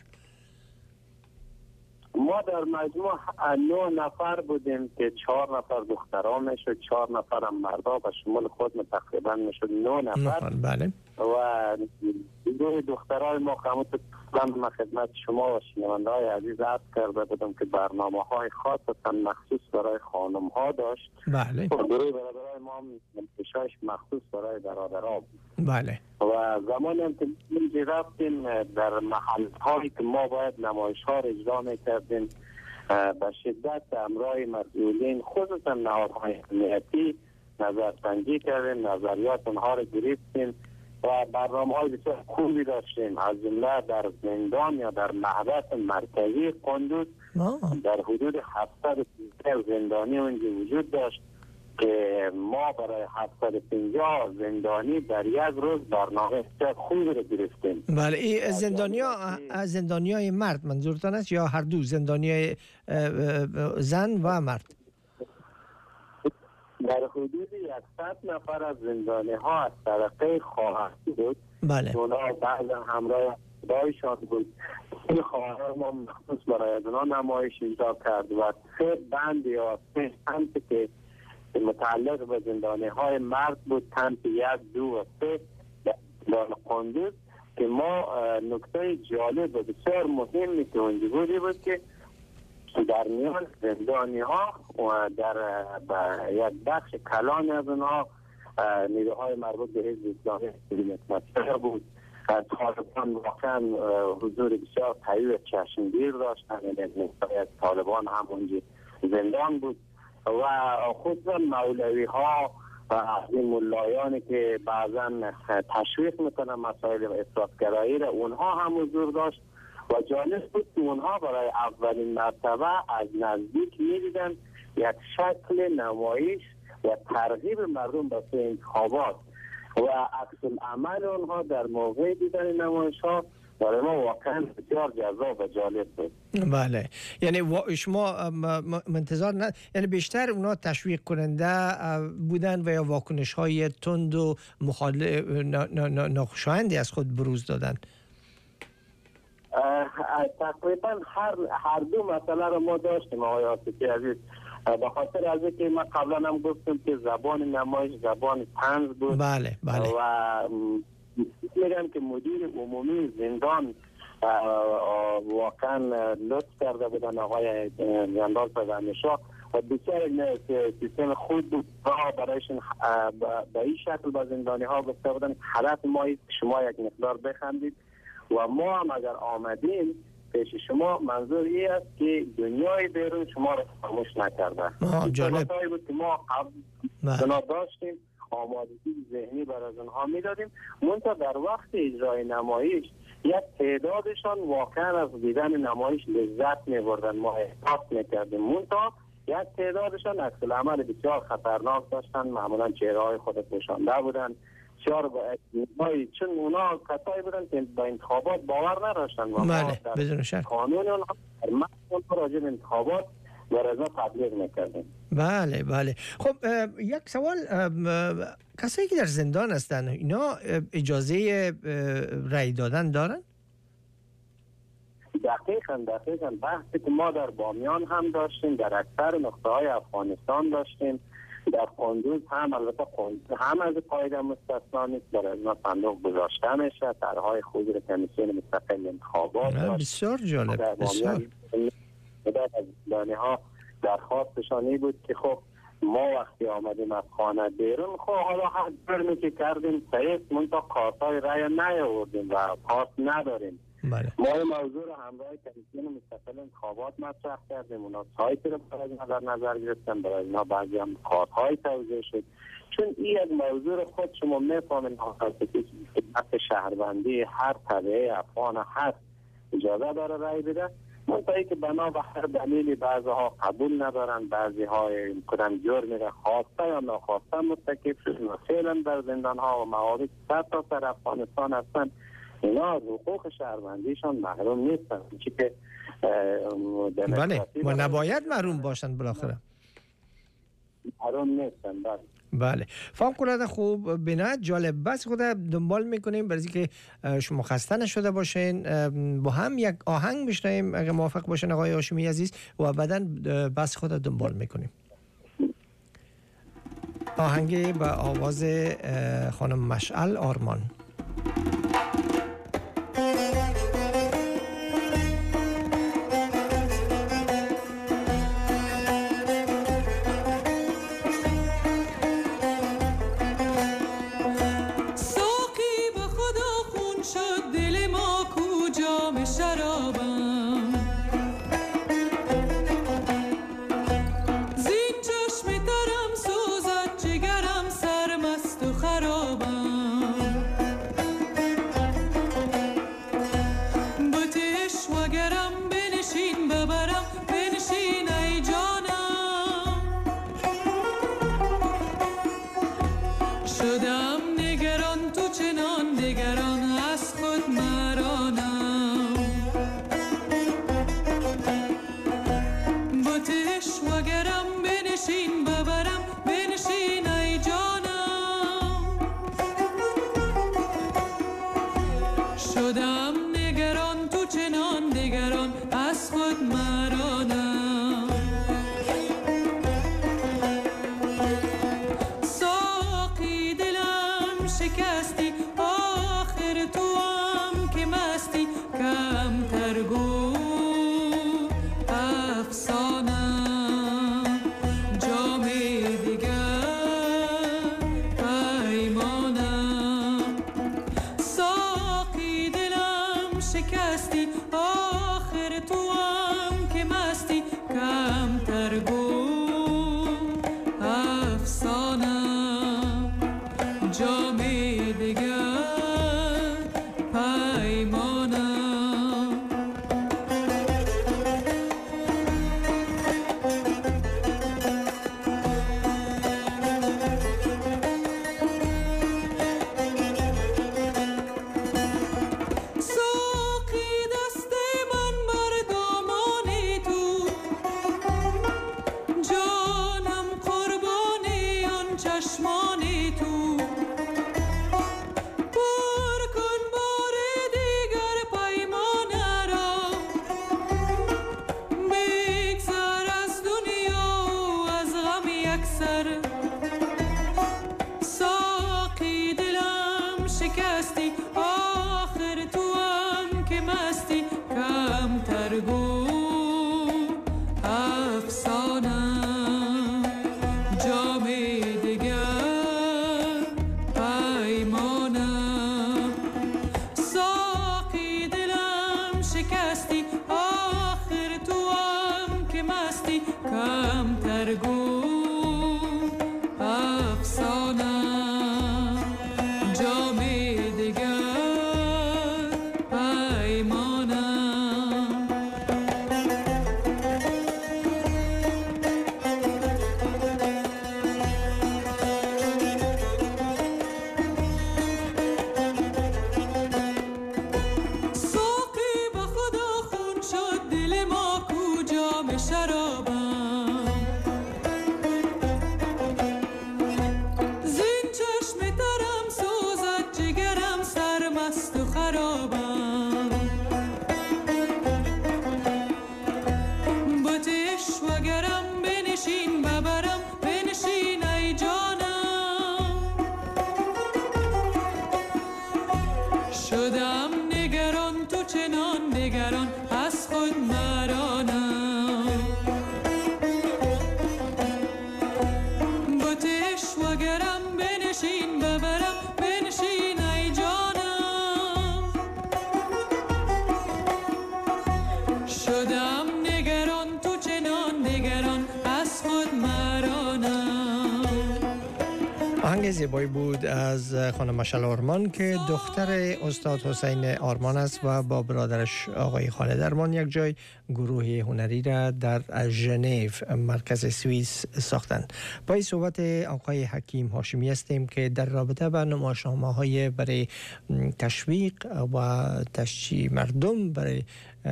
ما در مجموع نه نفر بودیم که چهار نفر دخترها میشد، چهار نفر هم مردا و شمول خود تقریبا میشد نه نفر. بله. و گروه دخترهای ما قامت من خدمت شما و شنونده های عزیز عرض کرده بودم که برنامه های خاصتا مخصوص برای خانم ها داشت. بله. گروه برادرای ما منتشاش مخصوص برای برادرها بود. بله. و زمانی هم که رفتیم در محل هایی که ما باید نمایش ها را اجرا میکردیم به شدت همراه مسئولین خصوصا نهادهای امنیتی نظرسنجی کردیم، نظریات اونها را گرفتیم و برنامه های بسیار خوبی داشتیم، از جمله در زندان یا در محبس مرکزی کندوز در حدود هفتصد و پنجاه زندانی اونجا وجود داشت که ما برای هفتصد و پنجاه زندانی در یک روز برنامه خوبی رو گرفتیم. بله. این زندانیا زندانیای مرد منظورتان است یا هر دو، زندانی زن و مرد؟ در حدود صد نفر از زندانی ها از طرفه خواهرتی بود. بله. اونا بعضا همراه خدای شاد بود. این خواهر ما مخصوص برای از اونا نمایش ایجاد کرد و سه بند یا سه سمت که متعلق به زندانی های مرد بود، سمت یک، دو و سه در قندوز، که ما نکته جالب و بسیار مهمی که اونجا بودی بود که در میان زندانی ها و در یک بخش کلان از اونها نیروهای مربوط به حزب اسلامی متمثل بود. طالبان واقعا حضور بسیار قوی و چشمگیر داشتن، یعنی طالبان هم اونجا زندان بود و خصوصا مولوی ها و این ملایانی که بعضا تشویق میکنن مسائل افراطگرایی را، اونها هم حضور داشت و جالب بود که اونها برای اولین مرتبه از نزدیک میدیدن یک شکل نمایش و ترغیب مردم به انتخابات و عکس العمل اونها در موقع دیدن نمایش ها برای ما واقعا بسیار جذاب و جالب بود. بله، یعنی شما منتظر نه، یعنی بیشتر اونا تشویق کننده بودن و یا واکنش های تند و مخالف ناخوشایندی از خود بروز دادن؟ تقریبا هر هر دو مسئله رو ما داشتیم آقای آصفی عزیز، به خاطر از اینکه من قبلا هم گفتم که زبان نمایش زبان طنز بود. بله بله. و میگم که مدیر عمومی زندان واقعا لطف کرده بودن آقای جنرال پزنشاه و بسیار سیستم خود بود برایشون به این شکل با زندانی ها گفته بودن هدف ما شما یک مقدار بخندید و ما هم اگر آمدیم پیش شما منظور این است که دنیای بیرون شما را فراموش نکرده. جالب بود که ما قبل داشتیم آمادگی ذهنی بر از اونها میدادیم، منتها در وقت اجرای نمایش یک تعدادشان واقعا از دیدن نمایش لذت میبردن، ما احساس میکردیم، منتها یک تعدادشان عکس العمل بسیار خطرناک داشتن، معمولا چهره های خود پوشانده بودن، بسیار با چون اونا کسایی بودن که با انتخابات باور نداشتن و بله بدون شک قانون اونها ما راجع به انتخابات برای تبلیغ میکردیم. بله بله. خب یک سوال، کسایی که در زندان هستن اینا اجازه رأی دادن دارن؟ دقیقاً دقیقاً بحثی که ما در بامیان هم داشتیم، در اکثر نقطه های افغانستان داشتیم، در قندوز هم، البته قندوز هم از قاعده مستثنا نیست، در از ما صندوق گذاشته میشه، طرحهای خود را کمیسیون مستقل انتخابات بسیار جالب. بسیار در از زندانی ها درخواستشانی بود که خب ما وقتی آمدیم از خانه بیرون، خب حالا هر جرمی که کردیم صحیح، منتها کارتای رای نیاوردیم و پاس نداریم. بله. ما این موضوع رو همراه کمیسیون مستقل انتخابات مطرح کردیم، اونا سایتی رو برای نظر نظر گرفتن، برای اینا بعضی هم کارت‌های توزیع شد، چون این یک موضوع رو خود شما میفهمید که حق شهروندی هر طبعه افغان هست اجازه داره رای بده، منطقی که بنا به هر دلیلی بعضی ها قبول ندارن، بعضی های کدام جرمی را خواسته یا ناخواسته مرتکب شدن و فعلا در زندان ها و موارد صد تا سر افغانستان هستن، اینا از حقوق شهروندیشان محروم نیستن، چی که بله و نباید محروم باشن، بالاخره محروم نیستن. بله بله. فوق‌العاده خوب، بنا جالب. بس خود دنبال میکنیم برای که شما خسته نشده باشین، با هم یک آهنگ بشنویم اگه موافق باشین آقای هاشمی عزیز و بعداً بس خود دنبال میکنیم. آهنگ با آواز خانم مشعل آرمان. خرابم آخر تو هم که مستی کمتر گو افسانم جام دیگر پیمانم زیبایی بود از خانم مشعل آرمان که دختر استاد حسین آرمان است و با برادرش آقای خالد آرمان یک جای گروه هنری را در ژنو مرکز سوئیس ساختند. پای صحبت آقای حکیم هاشمی هستیم که در رابطه با نمایشنامه‌های برای تشویق و تشجیع مردم برای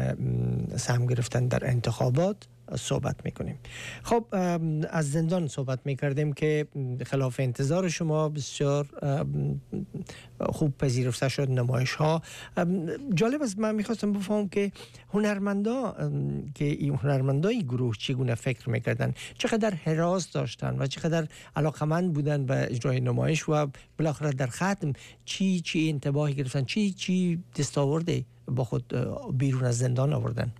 سهم گرفتن در انتخابات صحبت میکنیم. خب از زندان صحبت میکردیم که خلاف انتظار شما بسیار خوب پذیرفته شد نمایش ها. جالب است، من میخواستم بفهمم که هنرمندا که این هنرمندای گروه چگونه فکر میکردن، چقدر حراس داشتن و چقدر علاقمند بودن به اجرای نمایش و بالاخره در ختم چی چی انتباهی گرفتن، چی چی دستاورده با خود بیرون از زندان آوردن.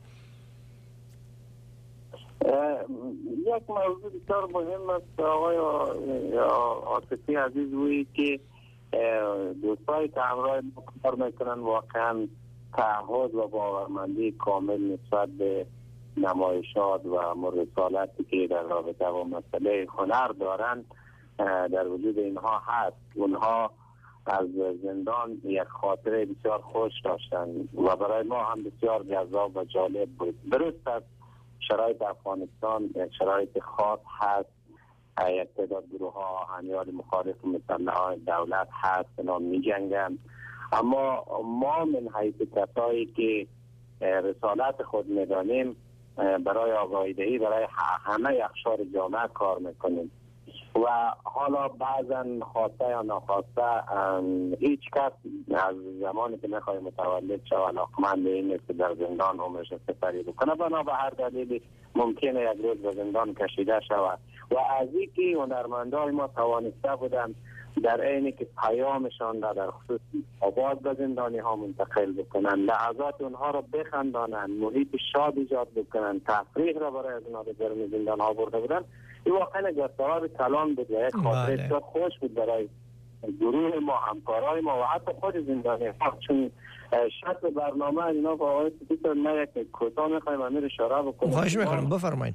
یک موضوع بسیار مهم است آقای عاطفی عزیز روی که دوستایی که همراه کار میکنن واقعا تعهد و باورمندی کامل نسبت به نمایشات و رسالتی که در رابطه با مسئله هنر دارن در وجود اینها هست. اونها از زندان یک خاطره بسیار خوش داشتن و برای ما هم بسیار جذاب و جالب بود. درست است شرایط افغانستان یک شرایط خاص هست، یک تعداد گروه ها آهنیار مخالف مسلح دولت هست، اینا می جنگن، اما ما من حیث کسایی که رسالت خود میدانیم برای آگاهی دهی برای همه اقشار جامعه کار میکنیم و حالا بعضا خواسته یا ناخواسته هیچ کس از زمانی که میخوای متولد شو علاقمند به این نیست که در زندان عمرش سپری بکنه، بنا به هر دلیلی ممکنه یک روز به زندان کشیده شود و از اینکه هنرمندان ما توانسته بودن در عینی که پیامشان را در خصوص آواز به زندانی ها منتقل بکنن، لحظات اونها را بخندانن، محیط شاد ایجاد بکنن، تفریح را برای از اونها به درون زندان ها برده بودن، این واقعا دستاورد کلان بود و یک خاطره بسیار خوش بود برای گروه ما، همکارای ما و حتی خود زندانی ها، چون شکل برنامه اینا با آقای سپیکر ما یک کوتاه میخوایم امیر اشاره بکنیم. خواهش میکنم بفرمایید.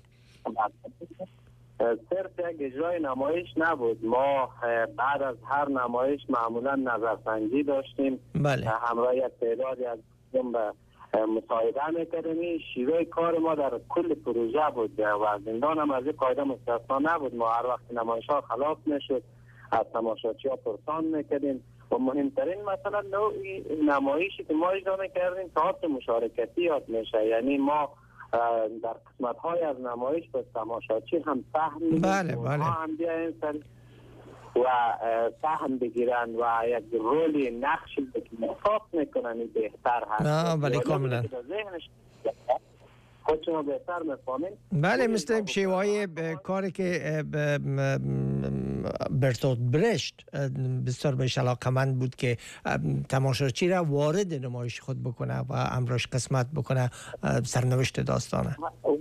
صرف یک اجرای نمایش نبود، ما بعد از هر نمایش معمولا نظرسنجی داشتیم. بله. همراه یک تعدادی از به مصاحبه میکردیم. شیوه کار ما در کل پروژه بود و زندان هم از این قاعده مستثنا نبود. ما هر وقت نمایش ها خلاص میشد از تماشاچی ها پرسان میکردیم و مهمترین مثلا نوعی نمایشی که ما اجرا میکردیم تئاتر مشارکتی یاد میشه، یعنی ما در قسمت های از نمایش به تماشاچی هم سهم میدیم، بله بله هم بیاین و سهم بگیرن و یک رولی نقشی که محقق میکنن بهتر هست. نه بله کاملا خود شما بهتر میفهمین. بله مثل شیوهای کاری که برتولت برشت بسیار بهش علاقه‌مند بود که تماشاچی را وارد نمایش خود بکنه و امرش قسمت بکنه سرنوشت داستانه.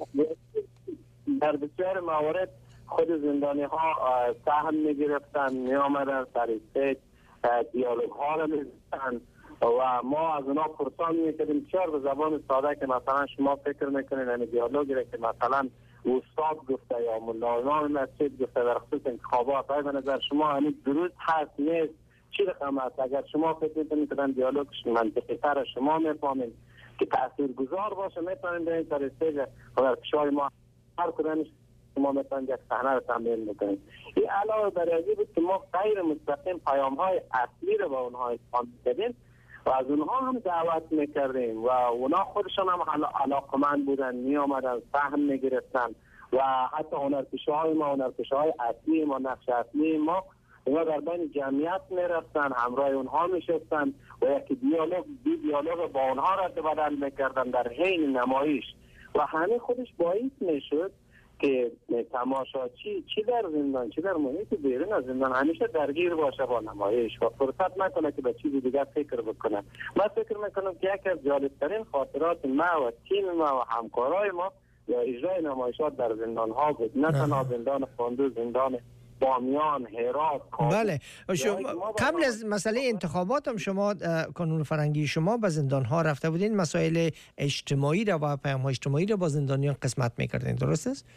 در بسیار موارد خود زندانی ها سهم می گرفتن، می آمدن سر استیج دیالوگ ها را می گرفتن و ما از اونا پرسان می کردیم چرا به زبان ساده که مثلا شما فکر میکنین این دیالوگی را که مثلا استاد گفته یا مولانا مسجد گفته در خصوص انتخابات های به نظر شما همین درست هست نیست، چی رقم است؟ اگر شما فکر میکنین که دیالوگش منطقی تر شما میفهمین که تاثیرگذار باشه میتونین به این سر استیج و در پیشای ما هر کدامش ما میتونیم یک صحنه رو تمرین میکنیم. این علاوه بر این بود که ما غیر مستقیم پیام های اصلی رو با اونها افهام میکردیم و از اونها هم دعوت میکردیم و اونا خودشان هم علاقمند بودن، می آمدن سهم میگرفتن و حتی هنرپیشه های ما، هنرپیشه های اصلی ما، نقش اصلی ما، اونا در بین جمعیت میرفتن، همراه اونها میشستن و یک دیالوگ بی دیالوگ با اونها رد و بدل میکردن در حین نمایش و همین خودش باعث میشد که تماشاچی چی در زندان چی در محیط بیرون از زندان همیشه درگیر باشه با نمایش و فرصت نکنه که به چیزی دیگر فکر بکنه. من فکر میکنم که یکی از جالبترین خاطرات ما و تیم ما و همکارای ما یا اجرای نمایشات در زندان ها بود، نه تنها زندان قندوز، زندان بامیان، هرات. بله قبل از مسئله انتخابات هم شما کانون فرنگی شما به زندان ها رفته بودین، مسائل اجتماعی را و پیام اجتماعی را با زندانیان قسمت میکردین، درست است؟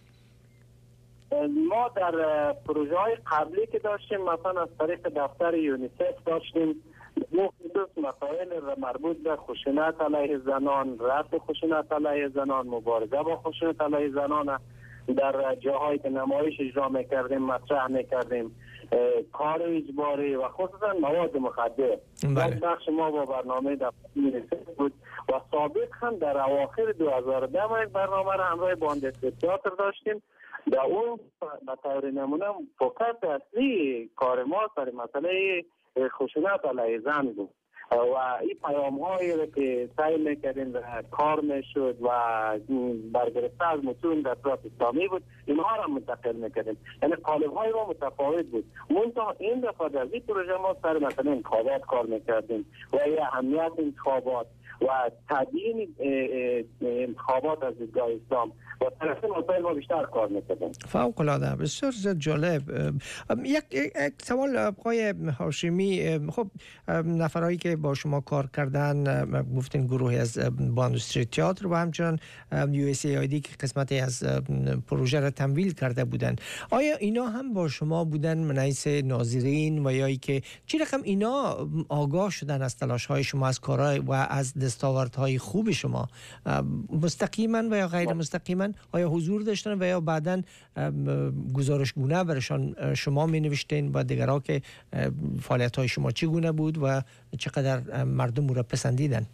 ما در پروژه های قبلی که داشتیم مثلا از طریق دفتر یونیسف داشتیم مخصوص مسائل مربوط به خشونت علیه زنان، رفع خشونت علیه زنان، مبارزه با خشونت علیه زنان در جاهایی که نمایش اجرا میکردیم مطرح میکردیم، کار اجباری و خصوصا مواد مخدر. یک بخش ما با برنامه دفتر یونیسف بود و سابق هم در اواخر دو هزار و ده ما یک برنامه را همراه باندستی تئاتر داشتیم. در اون به طور نمونه فوکس اصلی کار ما سر مسئله خشونت علیه زن بود و این پیام هایی که سعی میکردیم کار میشد و برگرفته از متون در اطراف اسلامی بود، اینها را منتقل میکردیم، یعنی قالب های ما متفاوت بود. منتها این دفعه در این پروژه ما سر مثلا انتخابات کار میکردیم و اهمیت انتخابات و تدین انتخابات از دیدگاه اسلام و طرف مسائل ما بیشتر کار میکردیم. فوق العاده، بسیار جالب. یک یک سوال آقای هاشمی، خب نفرایی که با شما کار کردن گفتین گروهی از باند استریت تئاتر و همچنان یو اس ای آی دی که قسمتی از پروژه را تمویل کرده بودند، آیا اینا هم با شما بودن من حیث ناظرین و یا ای که چی رقم اینا آگاه شدن از تلاش های شما، از کارهای و از دستاوردهای خوب شما مستقیما و یا غیر مستقیما آیا حضور داشتن و یا بعداً گزارشگونه برشان شما می نوشتین و دیگرها که فعالیت های شما چگونه بود و چقدر مردم او را پسندیدن؟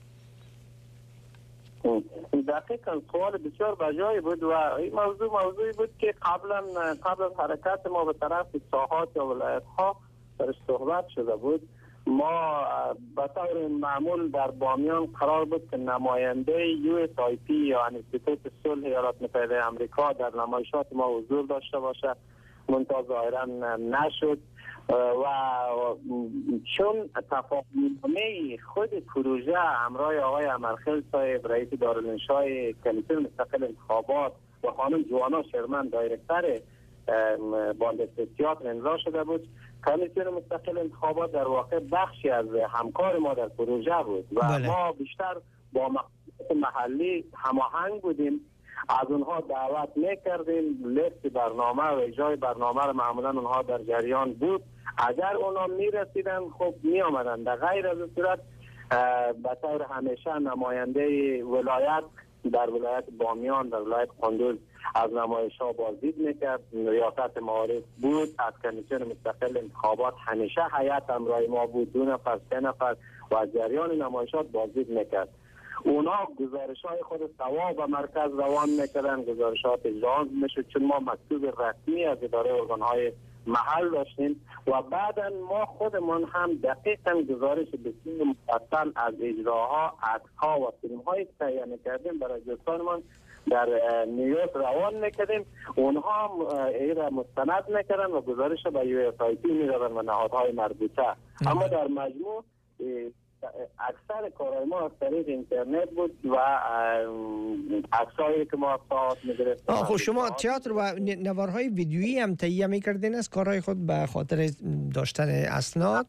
دقیقاً سوال بسیار بجایی بود و این موضوع موضوعی بود که قبلا قبل از حرکت ما به طرف ساحات یا ولایت ها درش صحبت شده بود. ما به طور معمول در بامیان قرار بود که نماینده یو اس آی پی یا انستیتوت صلح ایالات متحده آمریکا در نمایشات ما حضور داشته باشه، منتها ظاهرا نشد و چون تفاهم‌نامه خود پروژه همراه آقای امرخیل صاحب رئیس دارالانشای کمیته مستقل انتخابات و خانم جوانا شرمن دایرکتر باند تئاتر امضا شده بود، کمیسیون مستقل انتخابات در واقع بخشی از همکار ما در پروژه بود و بله. ما بیشتر با مقامات محلی هماهنگ بودیم، از اونها دعوت میکردیم، لیست برنامه و اجرای برنامه رو معمولا اونها در جریان بود. اگر اونها میرسیدن خب می آمدن، در غیر از صورت به طور همیشه نماینده ولایت در ولایت بامیان، در ولایت قندوز از نمایش ها بازدید میکرد، ریاست معارف بود، از کمیسیون مستقل انتخابات همیشه هیئت همراه ما بود، دو نفر سه نفر و از جریان نمایشات بازدید میکرد. اونا گزارش های خود سوا به مرکز روان میکردن، گزارشات اجرا میشد، چون ما مکتوب رسمی از اداره ارگان های محل داشتیم و بعدا ما خودمون هم دقیقا گزارش بسیار مفصل از اجراها، عکس‌ها و فیلم‌های تهیه می‌کردیم برای دوستانمان در نیویورک روان می‌کردیم. اونها هم ایره مستند می‌کردن و گزارش به یو اس آی پی می‌دادن و نهادهای مربوطه. اما در مجموع اکثر کارهای ما از طریق اینترنت بود و عکسایی که ما ساعت می‌گرفتیم. خب شما تئاتر و نوارهای ویدیویی هم تهیه می‌کردین از کارهای خود به خاطر داشتن اسناد؟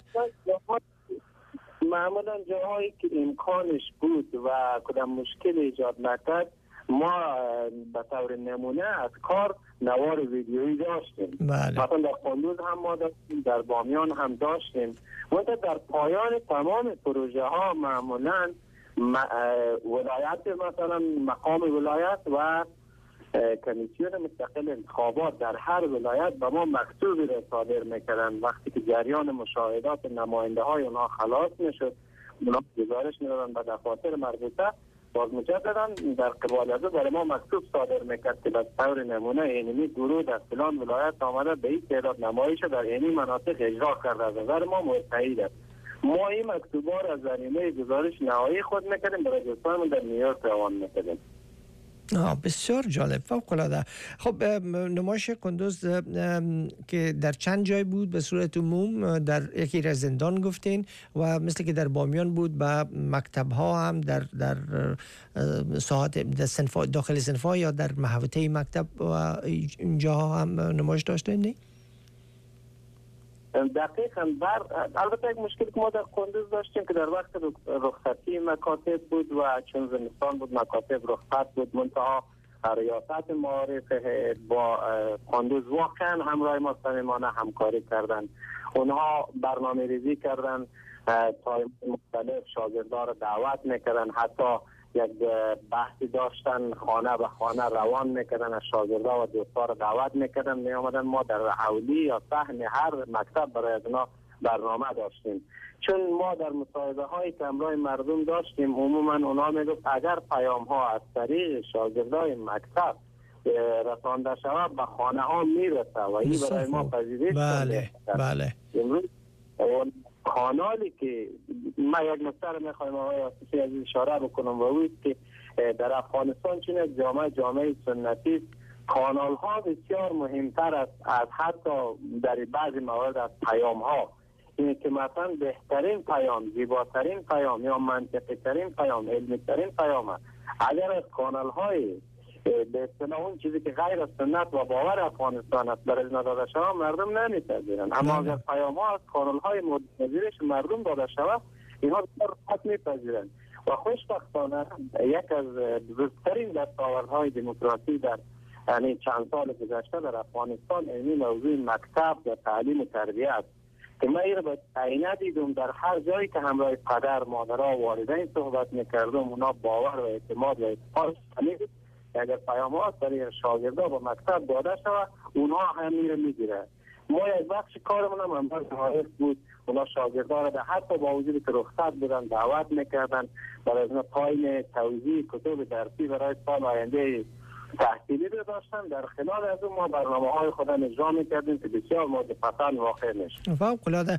معمولا جاهایی که امکانش بود و کدام مشکل ایجاد نکرد ما به طور نمونه از کار نوار ویدیویی داشتیم. بله. مثلا در قندوز هم ما داشتیم، در بامیان هم داشتیم. منتها در پایان تمام پروژه ها معمولا ولایت، مثلا مقام ولایت و کمیسیون مستقل انتخابات در هر ولایت به ما مکتوبی را صادر میکردن. وقتی که جریان مشاهدات نماینده های اونها خلاص میشد، اونها گزارش میدادن به دفاتر مربوطه، باز مجددا در قبال از برای ما مکتوب صادر میکرد که به طور نمونه اینمی گروه در فلان ولایت آمده به این تعداد نمایش در اینی مناطق اجرا کرده، از نظر ما مستعد است. ما این مکتوبا را در زمینه گزارش نهایی خود میکردیم، برای دوستانمون در نیویورک روان میکردیم. آه بسیار جالب، فوق العاده. خب نمایش قندوز که در چند جای بود به صورت عموم؟ در یکی را زندان گفتین و مثل که در بامیان بود با مکتب ها هم در در ساعت داخل صنفا یا در محوطه مکتب و اینجا هم نمایش داشتین؟ نه؟ دقیقاً. بر البته یک مشکل که ما در قندوز داشتیم که در وقت رخصتی مکاتب بود و چون زمستان بود مکاتب رخصت بود، منتها ریاست معارف با قندوز واقعا همراه ما صمیمانه همکاری کردن. اونها برنامه ریزی کردن، تا مختلف شاگردان را دعوت میکردن، حتی یک بحثی داشتن خانه به خانه روان میکردن، از شاگردان و دوستان را دعوت میکردن، می آمدن. ما در حولی یا صحن هر مکتب برای اونا برنامه داشتیم. چون ما در مصاحبه هایی که همراه مردم داشتیم عموما اونا میگفت اگر پیام ها از طریق شاگردای مکتب رسانده شود به خانه ها میرسه و این برای ما پذیرش بله بله امروز کانالی که ما یک نکته رو میخوایم آقای آصفی از اشاره بکنم و اوست که در افغانستان چون یک جامعه جامعه سنتی، کانال ها بسیار مهمتر است از حتی در بعضی موارد از پیام ها. اینه که مثلا بهترین پیام، زیباترین پیام یا منطقی ترین پیام، علمی ترین پیام اگر از کانال های به اصطلاح اون چیزی که غیر از سنت و باور افغانستان است برای نداده شود مردم نمیپذیرند، اما اگر پیام ها از کانال های مورد نظیرش مردم داده شود اینها راحت میپذیرند. و خوشبختانه یک از بزرگترین دستاوردهای دموکراسی در یعنی چند سال گذشته در افغانستان این موضوع مکتب و تعلیم و تربیت که من این رو به عینه دیدم. در هر جایی که همراه پدر، مادرها و والدین صحبت میکردم اونا باور و اعتماد و اتفاق شدید اگر پیام ها برای شاگردا با مکتب داده شود اونها هم میره میگیره. ما یک بخش کارمون هم امروز معارف بود، اونا شاگردا را حتی با وجودی که رخصت بودن دعوت میکردن برای از تایم توزیع کتب درسی برای سال آینده تحصیلی رو داشتن. در خلال از اون ما برنامه های خودم اجرا میکردیم که بسیار مورد پسند واقع میشه. فوق العاده.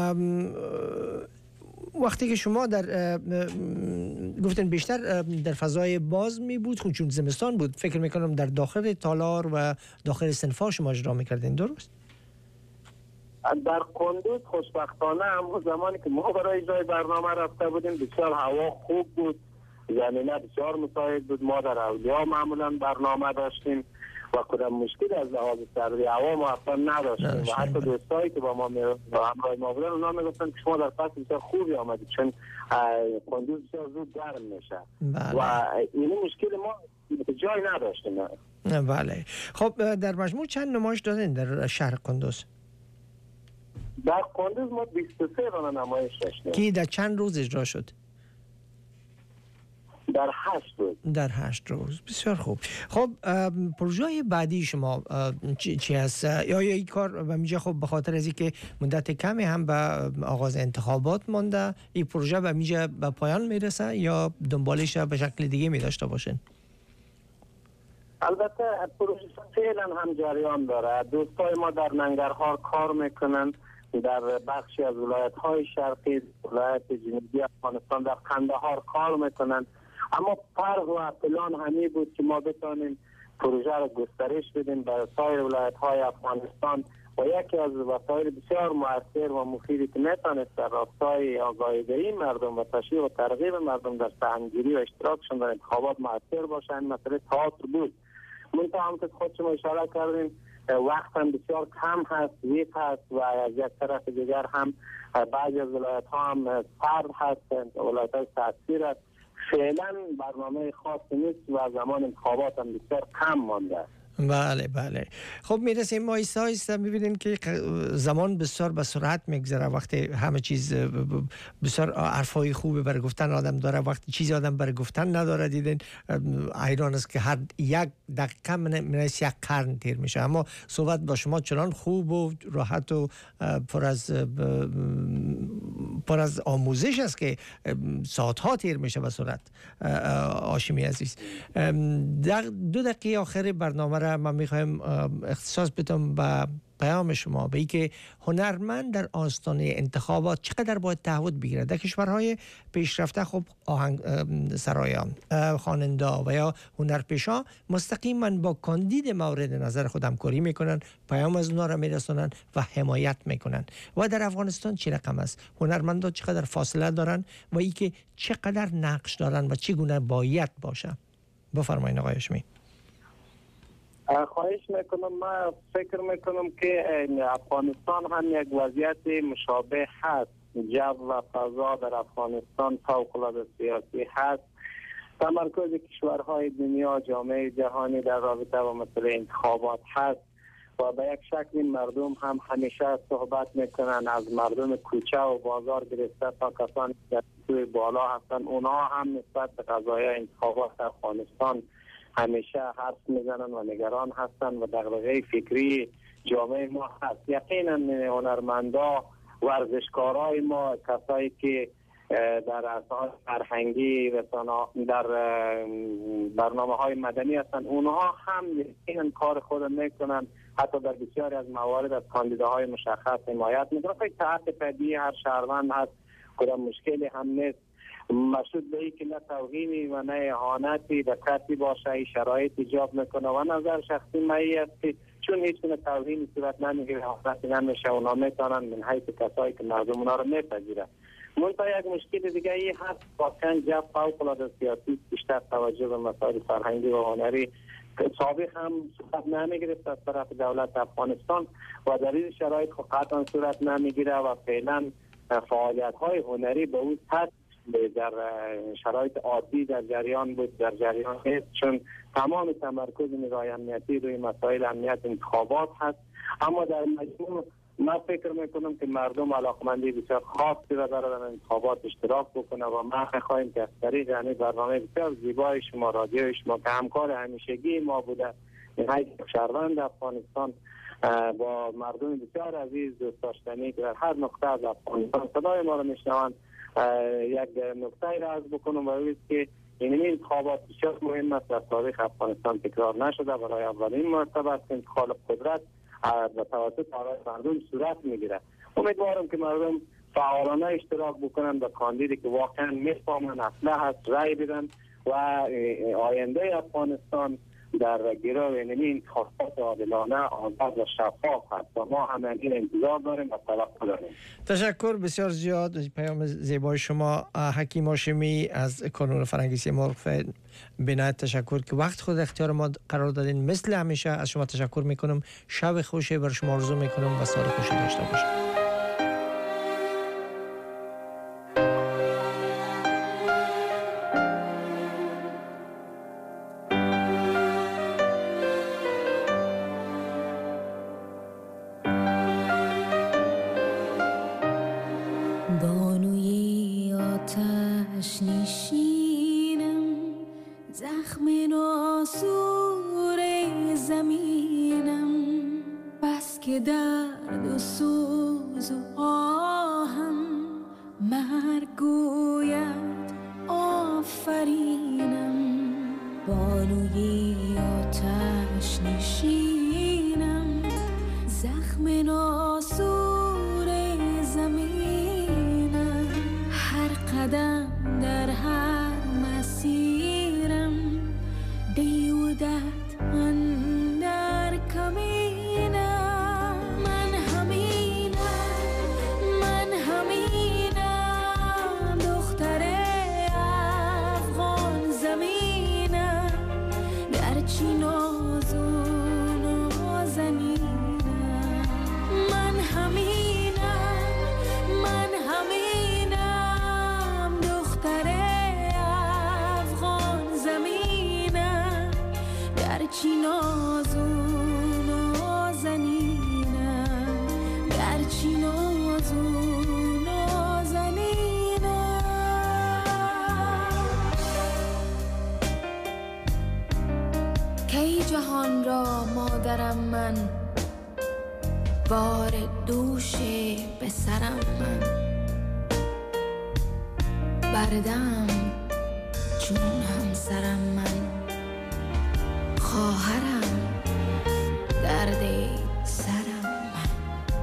وقتی که شما در گفتن بیشتر در فضای باز می بود، خود چون زمستان بود، فکر میکنم در داخل تالار و داخل صنفا شما اجرا میکردین، درست؟ در قندوز خوشبختانه همون زمانی که ما برای اجرای برنامه رفته بودیم بسیار هوا خوب بود زمینه بسیار مساعد بود. ما در اولیا معمولا برنامه داشتیم و کدام مشکل از لحاظ سردی هوا ما اصلا نداشتیم و حتی دوستایی که با ما با همراه ما بودن اونا میگفتن که شما در فصل بسیار خوبی آمدید چون کندوز بسیار زود گرم میشه و این مشکل ما جای نداشتیم. بله. خب در مجموع چند نمایش دادین در شهر کندوز؟ در کندوز ما بیست و سه دانه نمایش داشتیم که در چند روز اجرا شد؟ در هشت روز. در هشت روز. بسیار خوب. خب پروژه بعدی شما چی, چی هست؟ یا این کار و میجا خب به خاطر از اینکه مدت کمی هم به آغاز انتخابات مانده این پروژه به میجا به پایان میرسه یا دنبالش به شکل دیگه می داشته باشین؟ البته پروژه فعلا هم جریان داره. دوستای ما در ننگرهار کار میکنن، در بخشی از ولایت های شرقی، ولایت جنوبی افغانستان در قندهار کار میکنن. اما فرق و پلان همین بود که ما بتانیم پروژه را گسترش بدیم به سایر ولایت های افغانستان و یکی از وسایل بسیار مؤثر و مفیدی که میتونست در راستای آگاهی‌دهی مردم و تشویق و ترغیب مردم در سهمگیری و اشتراکشون در انتخابات مؤثر باشه این مسئله تئاتر بود. منتها هم که خود شما اشاره کردیم وقت هم بسیار کم هست، ویق هست و از یک طرف دیگر هم بعضی از ولایت ها هم فرد هست، ولایت های تاثیر هست. فعلا برنامه خاصی نیست و زمان انتخابات هم بسیار کم مانده است. بله بله. خب میرسیم ما ایستا ایستا میبینیم که زمان بسیار به سرعت میگذره وقتی همه چیز بسیار حرفای خوبی برای گفتن آدم داره، وقتی چیزی آدم برای گفتن نداره. دیدین ایران است که هر یک دقیقه من یک قرن تیر میشه، اما صحبت با شما چنان خوب و راحت و پر از پر از آموزش است که ساعتها تیر میشه به سرعت. هاشمی عزیز در دو دقیقه آخر برنامه را من میخوایم اختصاص بدم به پیام شما به اینکه هنرمند در آستانه انتخابات چقدر باید تعهد بگیرد. در کشورهای پیشرفته خب آهنگ سرایان، خواننده و یا هنرپیشا مستقیما با کاندید مورد نظر خود همکاری میکنن، پیام از اونها را میرسونن و حمایت میکنن. و در افغانستان چه رقم است؟ هنرمندا چقدر فاصله دارن و اینکه چقدر نقش دارن و چگونه باید باشه؟ بفرمایید آقای هاشمی. خواهش میکنم. من فکر میکنم که افغانستان هم یک وضعیت مشابه هست. جو و فضا در افغانستان فوق‌العاده سیاسی هست. تمرکز کشورهای دنیا، جامعه جهانی در رابطه با مسئله انتخابات هست و به یک شکل مردم هم همیشه صحبت میکنن از مردم کوچه و بازار گرفته تا کسانی که توی بالا هستن. اونها هم نسبت به قضایای انتخابات در افغانستان همیشه حرف میزنن و نگران هستن و دغدغه فکری جامعه ما هست. یقینا هنرمندا، ورزشکارای ما، کسایی که در اساس فرهنگی در برنامه های مدنی هستن، اونها هم یقینا کار خود میکنن. حتی در بسیاری از موارد از کاندیداهای مشخص حمایت میکنن. فکر حق طبیعی هر شهروند هست، کدام مشکلی هم نیست. مشهود به ای که نه توهینی و نه اهانتی به کسی باشه این شرایط ایجاب میکنه و نظر شخصی مایی است که چون هیچ کنه توهینی صورت نمیگیره، اهانتی نمیشه، اونا میتونن من حیث کسایی که مردم اونا رو میپذیره. منتها یک مشکل دیگه ای هست، واقعا جو فوق‌العاده سیاسی بیشتر توجه به مسائل فرهنگی و هنری سابق هم صورت نمیگرفت از طرف دولت افغانستان و در این شرایط قطعا صورت نمیگیره و فعلا فعالیت های هنری به اون سطح در شرایط عادی در جریان بود، در جریان است، چون تمام تمرکز نیروهای امنیتی روی مسائل امنیت انتخابات هست. اما در مجموع من فکر میکنم که مردم علاقمندی بسیار خاصی را دارن در انتخابات اشتراک بکنه و ما میخواهیم که از طریق یعنی برنامه بسیار زیبای شما، رادیوی شما که همکار همیشگی ما بوده، این شهروند افغانستان با مردم بسیار عزیز دوست داشتنی که در هر نقطه از افغانستان صدای ما را میشنوند یک نکته را عرض بکنم و بگویم که این انتخابات بسیار مهم است، در تاریخ افغانستان تکرار نشده. برای اولین مرتبه است انتخاب قدرت به توسط آرای مردم صورت میگیره. امیدوارم که مردم فعالانه اشتراک بکنن به کاندیدی که واقعا میفهمن، اصلاح هست، رای بدن و آینده افغانستان در گروه اینمی انتخابات عادلانه آزاد و شفاف هست و ما همه این انتظار داریم و توقع داریم. تشکر بسیار زیاد از پیام زیبای شما. حکیم هاشمی از کانون فرنگیسی مرغ بینایت تشکر که وقت خود اختیار ما قرار دادین. مثل همیشه از شما تشکر میکنم. شب خوشی بر شما آرزو میکنم و سال خوشی داشته باشید. جهان را مادرم من، بار دوش به سرم من، بردم چون همسرم من، خواهرم درد سرم من.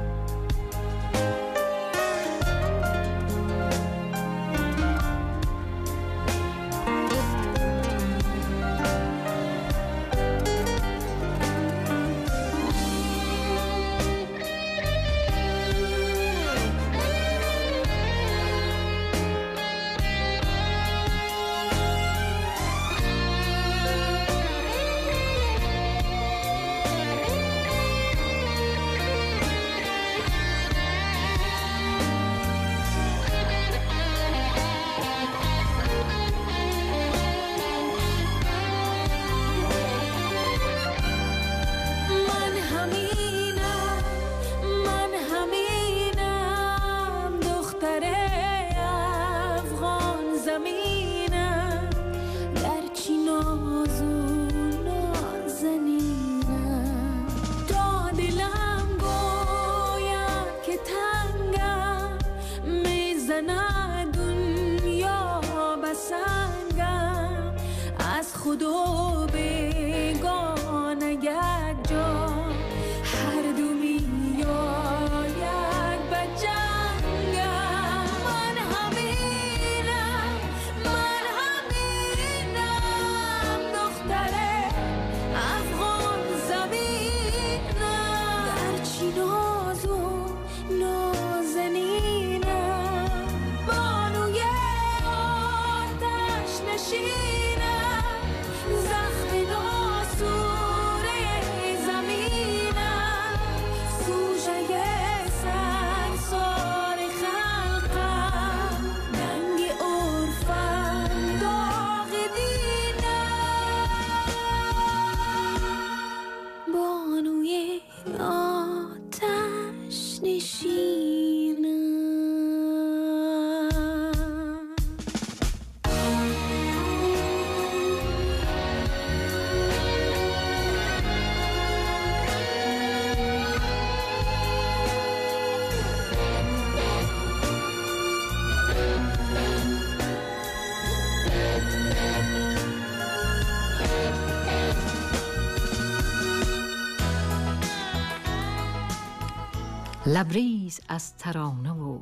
لبریز از ترانه و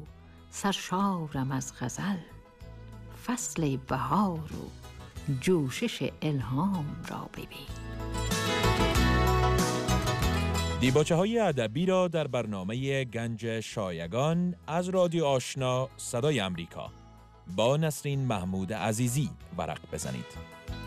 سرشارم از غزل، فصل بهار و جوشش الهام را ببین. دیباچه های ادبی را در برنامه گنج شایگان از رادیو آشنا صدای امریکا با نسرین محمود عزیزی ورق بزنید.